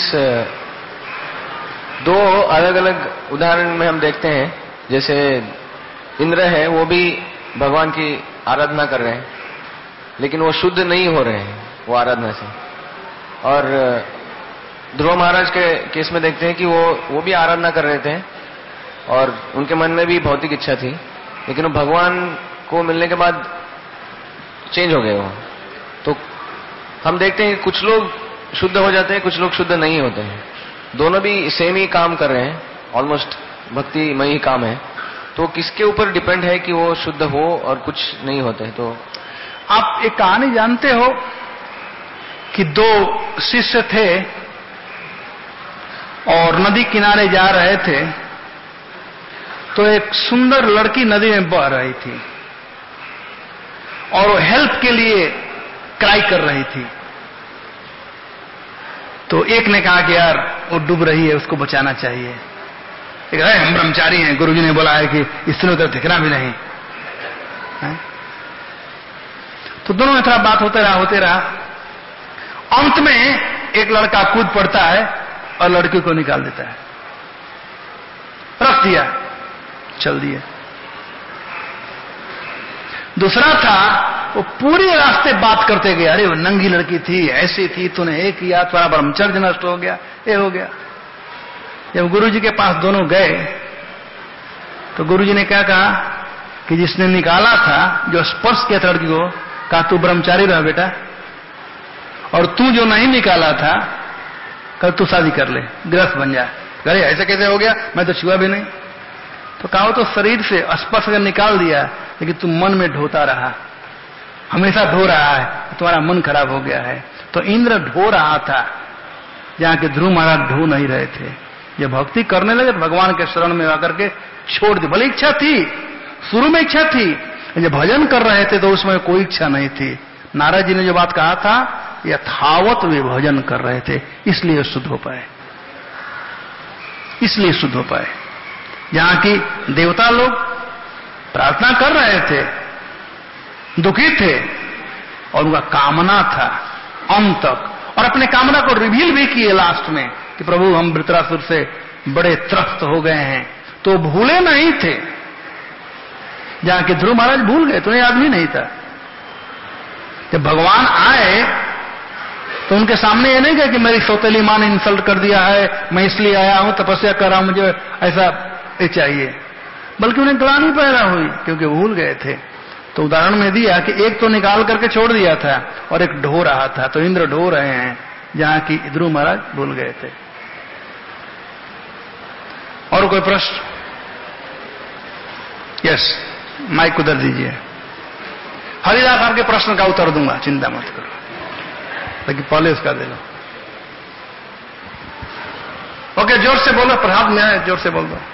दो अलग अलग उदाहरण में हम देखते हैं, जैसे इंद्र है वो भी भगवान की आराधना कर रहे हैं, लेकिन वो शुद्ध नहीं हो रहे हैं वो आराधना से। और ध्रुव महाराज के केस में देखते हैं कि वो भी आराधना कर रहे थे और उनके मन में भी भौतिक इच्छा थी, लेकिन वो भगवान को मिलने के बाद चेंज हो गए वो। तो हम देखते हैं कि कुछ लोग शुद्ध हो जाते हैं, कुछ लोग शुद्ध नहीं होते हैं। दोनों भी सेम ही काम कर रहे हैं, ऑलमोस्ट भक्तिमय ही काम है। तो किसके ऊपर डिपेंड है कि वो शुद्ध हो और कुछ नहीं होते? तो आप एक कहानी जानते हो कि दो शिष्य थे और नदी किनारे जा रहे थे, तो एक सुंदर लड़की नदी में बह रही थी और वो हेल्प के लिए क्राई कर रही थी। तो एक ने कहा कि यार वो डूब रही है, उसको बचाना चाहिए। एक हम ब्रह्मचारी हैं, गुरुजी ने बोला है कि स्त्रियों तरफ दिखना भी नहीं है? तो दोनों में थोड़ा बात होते रहा। अंत में एक लड़का कूद पड़ता है और लड़की को निकाल देता है, रख दिया, चल दिया। दूसरा था वो पूरे रास्ते बात करते गए, अरे वो नंगी लड़की थी, ऐसी थी, तूने ये किया, तुम्हारा ब्रह्मचर्य नष्ट हो गया, ये हो गया। जब गुरुजी के पास दोनों गए तो गुरुजी ने क्या कहा कि जिसने निकाला था, जो स्पर्श किया था लड़की को, कहा तू ब्रह्मचारी रह बेटा, और तू जो नहीं निकाला था कल तू शादी कर ले, गृहस्थ बन जा। अरे ऐसा कैसे हो गया, मैं तो छुआ भी नहीं। तो कहा तो शरीर से स्पर्श कर निकाल दिया, लेकिन तू मन में ढोता रहा, हमेशा ढो रहा है, तुम्हारा मन खराब हो गया है। तो इंद्र ढो रहा था जहां के ध्रुव महाराज ढो नहीं रहे थे। जब भक्ति करने लगे तो भगवान के शरण में आकर के छोड़ दी। भले इच्छा थी, शुरू में इच्छा थी, जब भजन कर रहे थे तो उसमें कोई इच्छा नहीं थी। नारद जी ने जो बात कहा था, यथावत वे भजन कर रहे थे, इसलिए शुद्ध हो पाए, इसलिए शुद्ध हो पाए। जहां की देवता लोग प्रार्थना कर रहे थे, दुखी थे, और उनका कामना था अंत तक, और अपने कामना को रिवील भी किए लास्ट में कि प्रभु हम वृत्रासुर से बड़े त्रस्त हो गए हैं। तो भूले नहीं थे, जहां के ध्रुव महाराज भूल गए, तो ये आदमी नहीं था। जब भगवान आए तो उनके सामने ये नहीं कहा कि मेरी सौतेली मां ने इंसल्ट कर दिया है, मैं इसलिए आया हूं, तपस्या कर रहा हूं, मुझे ऐसा ये चाहिए, बल्कि उन्हें ग्लानि पैदा हुई क्योंकि भूल गए थे। तो उदाहरण में दिया कि एक तो निकाल करके छोड़ दिया था और एक ढो रहा था, तो इंद्र ढो रहे हैं जहां की ध्रुव महाराज भूल गए थे। और कोई प्रश्न? यस, माइक उधर दीजिए। हरिदास आपके प्रश्न का उत्तर दूंगा, चिंता मत करो, लेकिन पहले उसका दे लो। ओके, जोर से बोलो, प्रभात में है, जोर से बोल दो।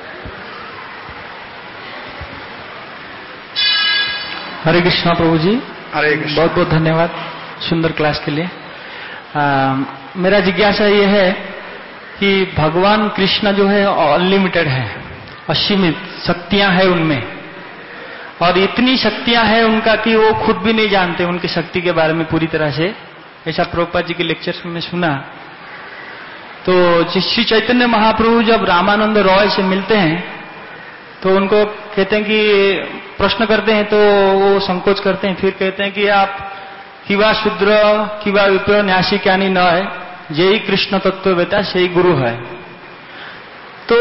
हरे कृष्णा प्रभु जी। हरे कृष्ण। बहुत बहुत धन्यवाद सुंदर क्लास के लिए। मेरा जिज्ञासा ये है कि भगवान कृष्ण जो है अनलिमिटेड है, असीमित शक्तियां हैं उनमें, और इतनी शक्तियां हैं उनका कि वो खुद भी नहीं जानते उनकी शक्ति के बारे में पूरी तरह से। ऐसा प्रभुपाद जी के लेक्चर्स में सुना। तो श्री चैतन्य महाप्रभु जब रामानंद रॉय से मिलते हैं तो उनको कहते हैं कि प्रश्न करते हैं, तो वो संकोच करते हैं, फिर कहते हैं कि आप किवा शूद्र किवा विप्र न्यासी ज्ञानी न है, यही कृष्ण तत्व बेटा सही गुरु है। तो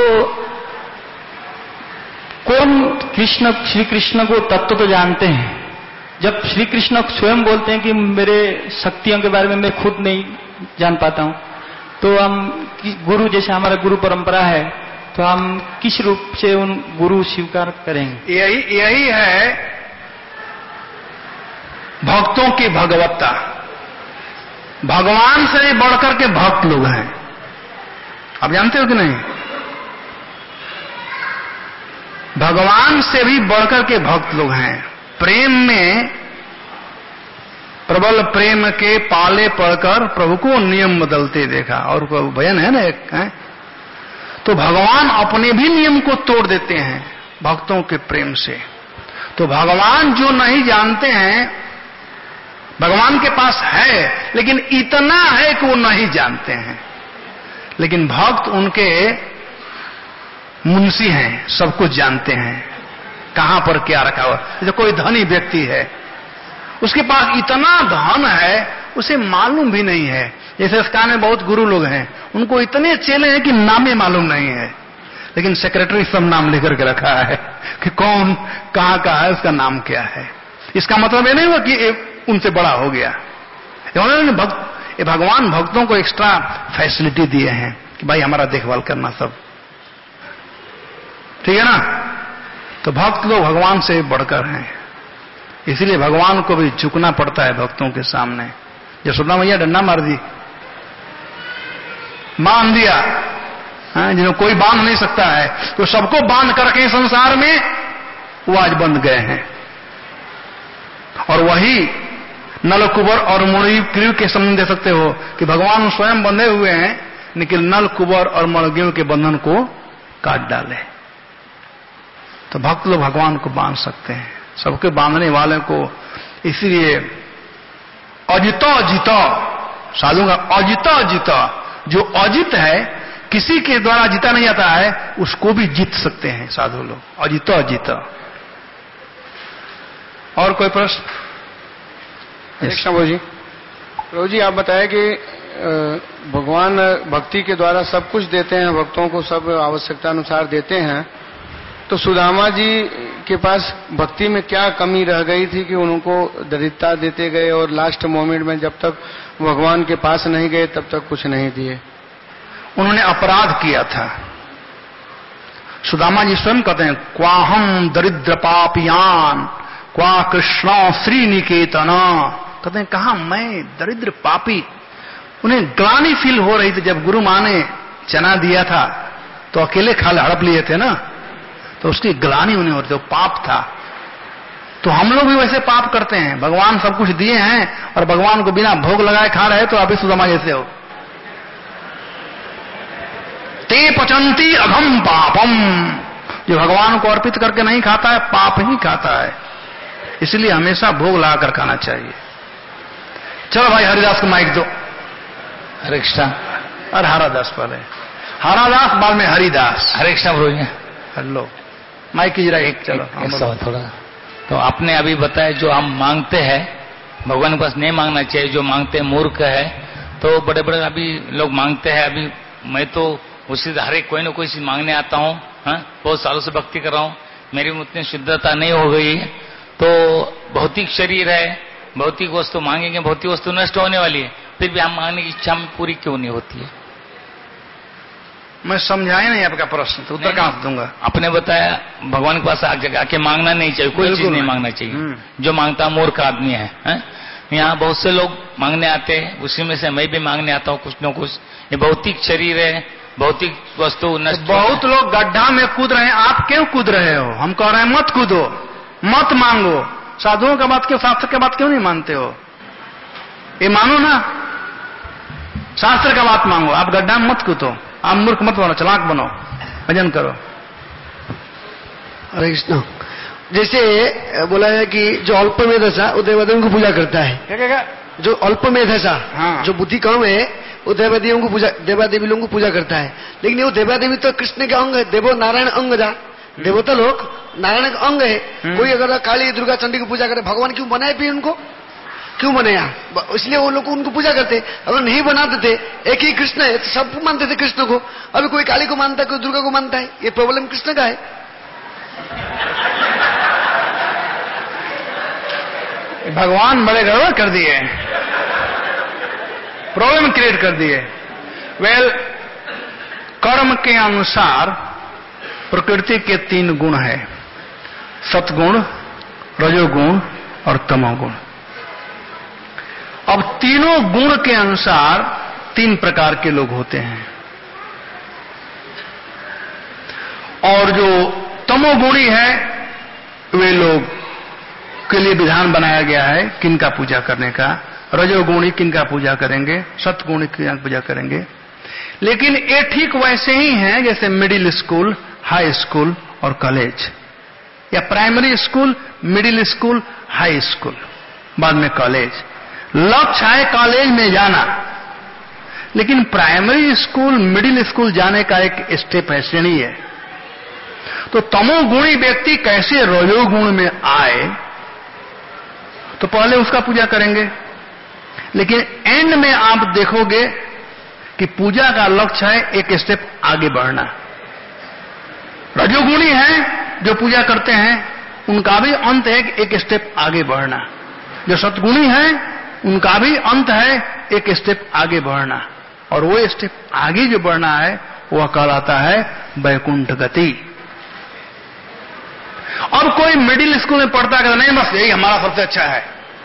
कौन कृष्ण, श्री कृष्ण को तत्व तो जानते हैं, जब श्री कृष्ण स्वयं बोलते हैं कि मेरे शक्तियों के बारे में मैं खुद नहीं जान पाता हूं, तो हम गुरु, जैसे हमारा गुरु परंपरा है, तो हम किस रूप से उन गुरु स्वीकार करेंगे? यही है भक्तों की भगवत्ता। भगवान से बढ़कर के भक्त लोग हैं, आप जानते हो कि नहीं? भगवान से भी बढ़कर के भक्त लोग हैं। प्रेम में, प्रबल प्रेम के पाले पड़कर प्रभु को नियम बदलते देखा, और भजन है ना एक है? तो भगवान अपने भी नियम को तोड़ देते हैं भक्तों के प्रेम से। तो भगवान जो नहीं जानते हैं, भगवान के पास है लेकिन इतना है कि वो नहीं जानते हैं, लेकिन भक्त उनके मुंशी हैं, सब कुछ जानते हैं, कहां पर क्या रखा हुआ। जैसे कोई धनी व्यक्ति है, उसके पास इतना धन है उसे मालूम भी नहीं है। जैसे इस कान में बहुत गुरु लोग हैं, उनको इतने चेले हैं कि नाम ही मालूम नहीं है, लेकिन सेक्रेटरी सब नाम लेकर के रखा है कि कौन कहां का है, उसका नाम क्या है। इसका मतलब ये नहीं हुआ कि उनसे बड़ा हो गया। भगवान भक्तों को एक्स्ट्रा फैसिलिटी दिए हैं कि भाई हमारा देखभाल करना सब, ठीक है ना। तो भक्त लोग भगवान से बढ़कर हैं, इसलिए भगवान को भी झुकना पड़ता है भक्तों के सामने। यशोदा मैया डंडा मार दी, बांध दिया, जिन्हें कोई बांध नहीं सकता है, तो सबको बांध करके संसार में वो आज बंध गए हैं। और वही नल कुबर और मणिग्रीव के संबंध दे सकते हो कि भगवान स्वयं बंधे हुए हैं, लेकिन नल कुबर और मणिग्रीव के बंधन को काट डाले। तो भक्त लोग भगवान को बांध सकते हैं, सबके बांधने वाले को। इसीलिए अजितो अजितो, साधु का अजितो अजितो, जो अजित है, किसी के द्वारा जीता नहीं जाता है, उसको भी जीत सकते हैं साधु लोग, अजितो अजितो। और कोई प्रश्न? प्रभु जी, प्रभु जी आप बताएं कि भगवान भक्ति के द्वारा सब कुछ देते हैं, भक्तों को सब आवश्यकता अनुसार देते हैं, तो सुदामा जी के पास भक्ति में क्या कमी रह गई थी कि उनको दरिद्रता देते गए और लास्ट मोमेंट में जब तक भगवान के पास नहीं गए तब तक कुछ नहीं दिए? उन्होंने अपराध किया था। सुदामा जी स्वयं कहते हैं, क्वाहम दरिद्र पापियान क्वा कृष्ण श्री निकेतना। कहते हैं कहा मैं दरिद्र पापी। उन्हें ग्लानि फील हो रही थी जब गुरु मां ने चना दिया था तो अकेले खाल हड़प लिए थे ना, तो उसकी ग्लानि उन्हें हो रही थी, पाप था। तो हम लोग भी वैसे पाप करते हैं, भगवान सब कुछ दिए हैं और भगवान को बिना भोग लगाए खा रहे, तो अभी सुदामा जैसे हो। ते पचंती अघम पापम, जो भगवान को अर्पित करके नहीं खाता है पाप ही खाता है। इसलिए हमेशा भोग लगाकर खाना चाहिए। चलो भाई हरिदास को माइक दो। हरे कृष्णा। और हरादास पहले, हरादास बाद में हरिदास। हरे कृष्णा प्रभु जी। हेलो माइक की जरा एक चलो एक सवाल थोड़ा। तो आपने अभी बताया जो हम मांगते हैं भगवान के पास नहीं मांगना चाहिए, जो मांगते हैं मूर्ख है। तो बड़े बड़े अभी लोग मांगते हैं, अभी मैं तो उसी हर एक कोई ना कोई चीज मांगने आता हूँ, बहुत सालों से भक्ति कर रहा हूँ, मेरी में उतनी शुद्धता नहीं हो गई है। तो भौतिक शरीर है, भौतिक वस्तु मांगेंगे, भौतिक वस्तु नष्ट होने वाली है, फिर भी हम मांगने की इच्छा में पूरी क्यों नहीं होती है? मैं समझाया नहीं आपका प्रश्न, तो उत्तर कहां से दूंगा? आपने बताया भगवान के पास आके मांगना नहीं चाहिए, कोई चीज नहीं मांगना चाहिए, जो मांगता मूर्ख आदमी है। यहाँ बहुत से लोग मांगने आते हैं, उसी में से मैं भी मांगने आता हूँ कुछ न कुछ। ये भौतिक शरीर है, भौतिक वस्तु नष्ट। बहुत लोग गड्ढा में कूद रहे हैं, आप क्यों कूद रहे हो? हम कह रहे हैं मत कूदो, मत मांगो। साधुओं का बात क्यों, शास्त्र का बात क्यों नहीं मानते हो? ये मानो ना, शास्त्र का बात मांगो। आप गड्ढा में मत कूदो, आप मूर्ख मत बनो, चालाक बनो, भजन करो। हरे कृष्ण। जैसे बोला है कि जो अल्प मेधसा वो देवदेव को पूजा करता है। क्या? जो अल्प मेधसा, हाँ। जो बुद्धि कम है वो देवादेवियों को पूजा, देवादेवी लोगों को पूजा करता है। लेकिन वो देवादेवी तो कृष्ण के अंग है, देवो नारायण अंग जा, देवता लोग नारायण का अंग है। कोई अगर काली दुर्गा चंडी की पूजा करे, भगवान क्यों बनाए भी उनको? क्यों बनाया? इसलिए वो लोग उनको पूजा करते। अगर नहीं बनाते थे, एक ही कृष्ण है तो सब मानते थे कृष्ण को। अभी कोई काली को मानता है, कोई दुर्गा को मानता है, ये प्रॉब्लम कृष्ण का है। भगवान बड़े गड़बड़ कर दिए, प्रॉब्लम क्रिएट कर दिए। वेल, कर्म के अनुसार प्रकृति के 3 गुण है, सतगुण, रजोगुण और तमोगुण। अब तीनों गुण के अनुसार 3 प्रकार के लोग होते हैं। और जो तमोगुणी है वे लोग के लिए विधान बनाया गया है किनका पूजा करने का, रजोगुणी किनका पूजा करेंगे, सतगुणी किनका पूजा करेंगे। लेकिन ये ठीक वैसे ही हैं जैसे मिडिल स्कूल, हाई स्कूल और कॉलेज, या primary school, middle school, high school, बाद में कॉलेज। लक्ष्य है कॉलेज में जाना, लेकिन प्राइमरी स्कूल, मिडिल स्कूल जाने का एक स्टेप है, श्रेणी है। तो तमोगुणी व्यक्ति कैसे रजोगुण में आए, तो पहले उसका पूजा करेंगे, लेकिन एंड में आप देखोगे कि पूजा का लक्ष्य है एक स्टेप आगे बढ़ना। रजोगुणी है जो पूजा करते हैं उनका भी अंत है एक स्टेप आगे बढ़ना। जो सतगुणी है उनका भी अंत है एक स्टेप आगे बढ़ना, और वो स्टेप आगे जो बढ़ना है वह कहलाता है वैकुंठ गति। और कोई मिडिल स्कूल में पढ़ता है, नहीं बस यही हमारा सबसे अच्छा है,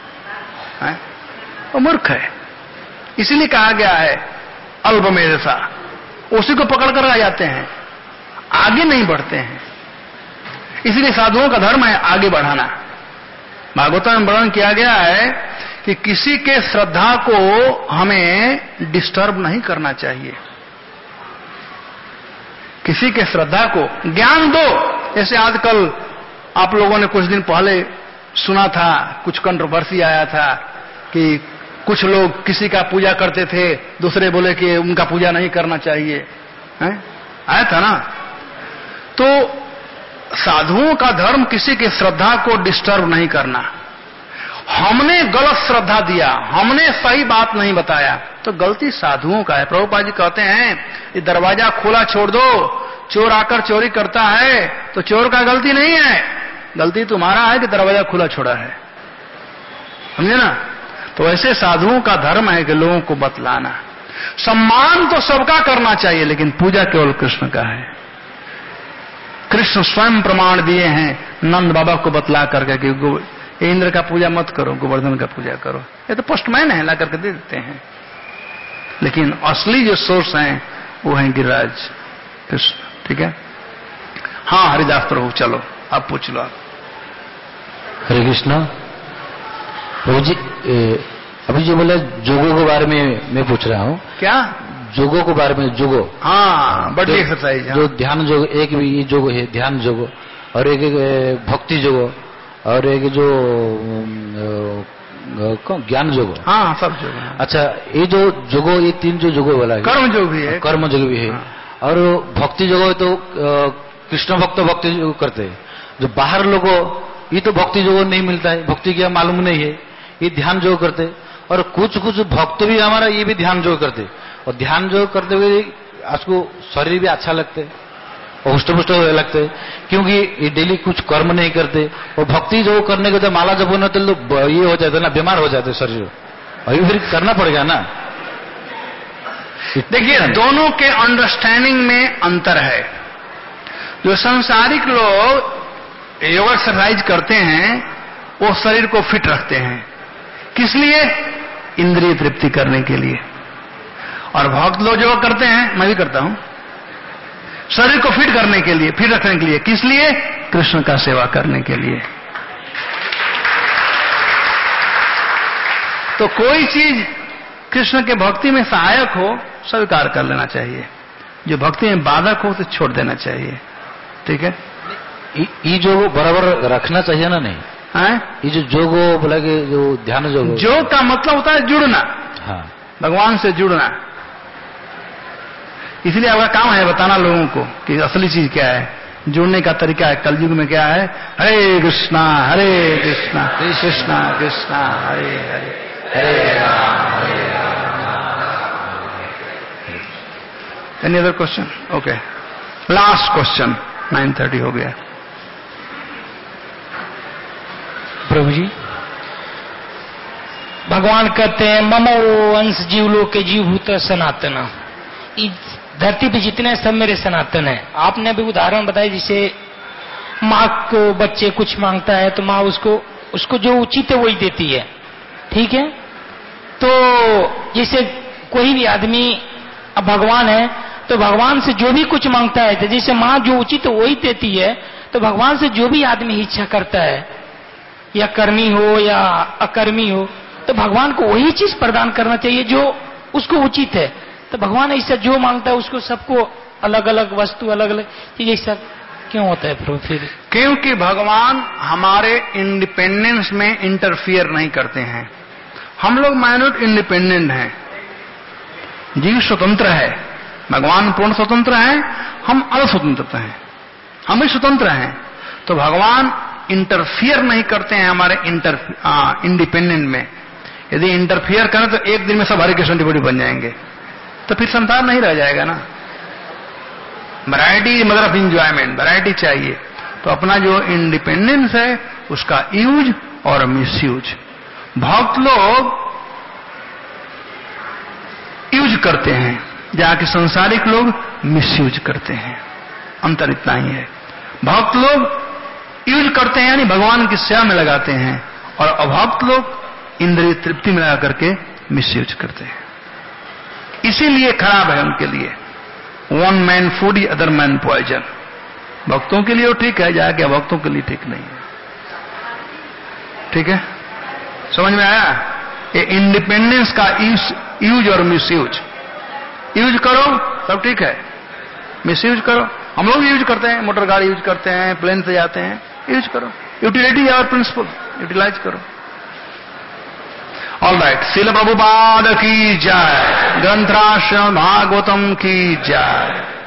वो मूर्ख है। इसीलिए कहा गया है अल्पमेधसा, उसी को पकड़ कर आ जाते हैं, आगे नहीं बढ़ते हैं। इसलिए साधुओं का धर्म है आगे बढ़ाना। भागवतम में वर्णन किया गया है कि किसी के श्रद्धा को हमें डिस्टर्ब नहीं करना चाहिए। किसी के श्रद्धा को ज्ञान दो। जैसे आजकल आप लोगों ने कुछ दिन पहले सुना था, कुछ कंट्रोवर्सी आया था कि कुछ लोग किसी का पूजा करते थे, दूसरे बोले कि उनका पूजा नहीं करना चाहिए, है? आया था ना। तो साधुओं का धर्म किसी की श्रद्धा को डिस्टर्ब नहीं करना। हमने गलत श्रद्धा दिया, हमने सही बात नहीं बताया, तो गलती साधुओं का है। प्रभुपाद जी कहते हैं ये दरवाजा खुला छोड़ दो, चोर आकर चोरी करता है तो चोर का गलती नहीं है, गलती तुम्हारा है कि दरवाजा खुला छोड़ा है। समझे ना। तो ऐसे साधुओं का धर्म है कि लोगों को बतलाना। सम्मान तो सबका करना चाहिए, लेकिन पूजा केवल कृष्ण का है। कृष्ण स्वयं प्रमाण दिए हैं नंद बाबा को बतला करके कि इंद्र का पूजा मत करो, गोवर्धन का पूजा करो। ये तो पोस्टमैन है, ला करके दे देते हैं। लेकिन असली जो सोर्स है वो है गिरिराज कृष्ण। ठीक है। हाँ हरिदास प्रभु, चलो अब पूछ लो आप। हरे कृष्णा प्रभु जी, अभी जो बोला जोगों के बारे में मैं पूछ रहा हूँ। क्या जोगों के बारे में? जोगो, हाँ बड़ी एक्सरसाइज। जो ध्यान जोग, एक ये जोग है ध्यान जोगो, और एक भक्ति जोगो, और एक जो ज्ञान जोगो। हाँ सब जोग। अच्छा, ये जो जोगो, ये तीन जो जोगो बोला है, कर्म जोग भी है, कर्म जोग भी है। हाँ। और भक्ति जोगो तो कृष्ण भक्त भक्ति जोग करते हैं। जो बाहर लोगों ये तो भक्ति जोग नहीं मिलता है, भक्ति क्या मालूम नहीं है, ये ध्यान जोग करते। और कुछ कुछ भक्त भी हमारा ये भी ध्यान जोग करते, और ध्यान जोग करते हुए आपको शरीर भी अच्छा लगते और हुष्ट पुष्ट लगते, क्योंकि ये डेली कुछ कर्म नहीं करते। और भक्ति जो करने के तो माला जब होना तो ये हो जाता है ना, बीमार हो जाते शरीर, अभी फिर करना पड़ेगा ना। देखिए दोनों के अंडरस्टैंडिंग में अंतर है। जो सांसारिक लोग योगा एक्सरसाइज करते हैं वो शरीर को फिट रखते हैं, किस लिए? इंद्रिय तृप्ति करने के लिए। और भक्त लोग जो करते हैं, मैं भी करता हूं, शरीर को फिट करने के लिए, फिट रखने के लिए। किस लिए? कृष्ण का सेवा करने के लिए। तो कोई चीज कृष्ण के भक्ति में सहायक हो स्वीकार कर लेना चाहिए, जो भक्ति में बाधक हो तो छोड़ देना चाहिए। ठीक है। ये जो बराबर रखना चाहिए ना, नहीं है? ये जो जोगो बोला कि जो ध्यान जोगो, योग का मतलब होता है जुड़ना। हाँ, भगवान से जुड़ना। इसलिए आपका काम है बताना लोगों को कि असली चीज क्या है, जुड़ने का तरीका है। कलयुग में क्या है? Hare Krishna Krishna Krishna Hare Hare, Hare Ram Hare Ram. Any other question? Okay, last question. 9:30 हो गया। प्रभु जी, भगवान कहते हैं ममो अंश जीवलोक के जीवभूत सनातन, इस धरती पे जितने सब मेरे सनातन है। आपने अभी उदाहरण बताया, जैसे माँ को बच्चे कुछ मांगता है तो माँ उसको जो उचित है वही देती है, ठीक है। तो जैसे कोई भी आदमी अब भगवान है तो भगवान से जो भी कुछ मांगता है, तो जैसे माँ जो उचित वही देती है, तो भगवान से जो भी आदमी इच्छा करता है, या कर्मी हो या अकर्मी हो, तो भगवान को वही चीज प्रदान करना चाहिए जो उसको उचित है। तो भगवान ऐसा जो मांगता है उसको सबको अलग अलग वस्तु, अलग अलग चीज, ऐसा क्यों होता है प्रभु फिर? क्योंकि भगवान हमारे इंडिपेंडेंस में इंटरफियर नहीं करते हैं। हम लोग माइनर इंडिपेंडेंट हैं, जीव स्वतंत्र है, भगवान पूर्ण स्वतंत्र है, हम अस्वतंत्र हैं, हम ही स्वतंत्र हैं। तो भगवान इंटरफियर नहीं करते हैं हमारे इंडिपेंडेंट में। यदि इंटरफियर करें तो एक दिन में सब हरे कृष्ण डिवोटी बन जाएंगे, तो फिर संसार नहीं रह जाएगा ना। Variety mother of enjoyment, variety चाहिए। तो अपना जो इंडिपेंडेंस है उसका यूज और मिसयूज भक्त लोग यूज करते हैं, जबकि संसारिक लोग मिसयूज करते हैं। अंतर इतना ही है। भक्त लोग यूज करते हैं यानी भगवान की सेवा में लगाते हैं, और अभक्त लोग इंद्रिय तृप्ति में लगा करके मिसयूज करते हैं। इसीलिए खराब है उनके लिए। One man food other man poison. भक्तों के लिए वो ठीक है, जाके भक्तों के लिए ठीक नहीं है। ठीक है, समझ में आया? ये इंडिपेंडेंस का यूज और मिसयूज। यूज करो सब ठीक है, मिसयूज करो। हम लोग यूज करते हैं, मोटर गाड़ी यूज करते हैं, प्लेन से जाते हैं, यूज करो। यूटिलिटी और प्रिंसिपल यूटिलाइज करो। ऑल राइट, श्रील प्रभुपाद की जय, ग्रंथराज भागवतम की जय।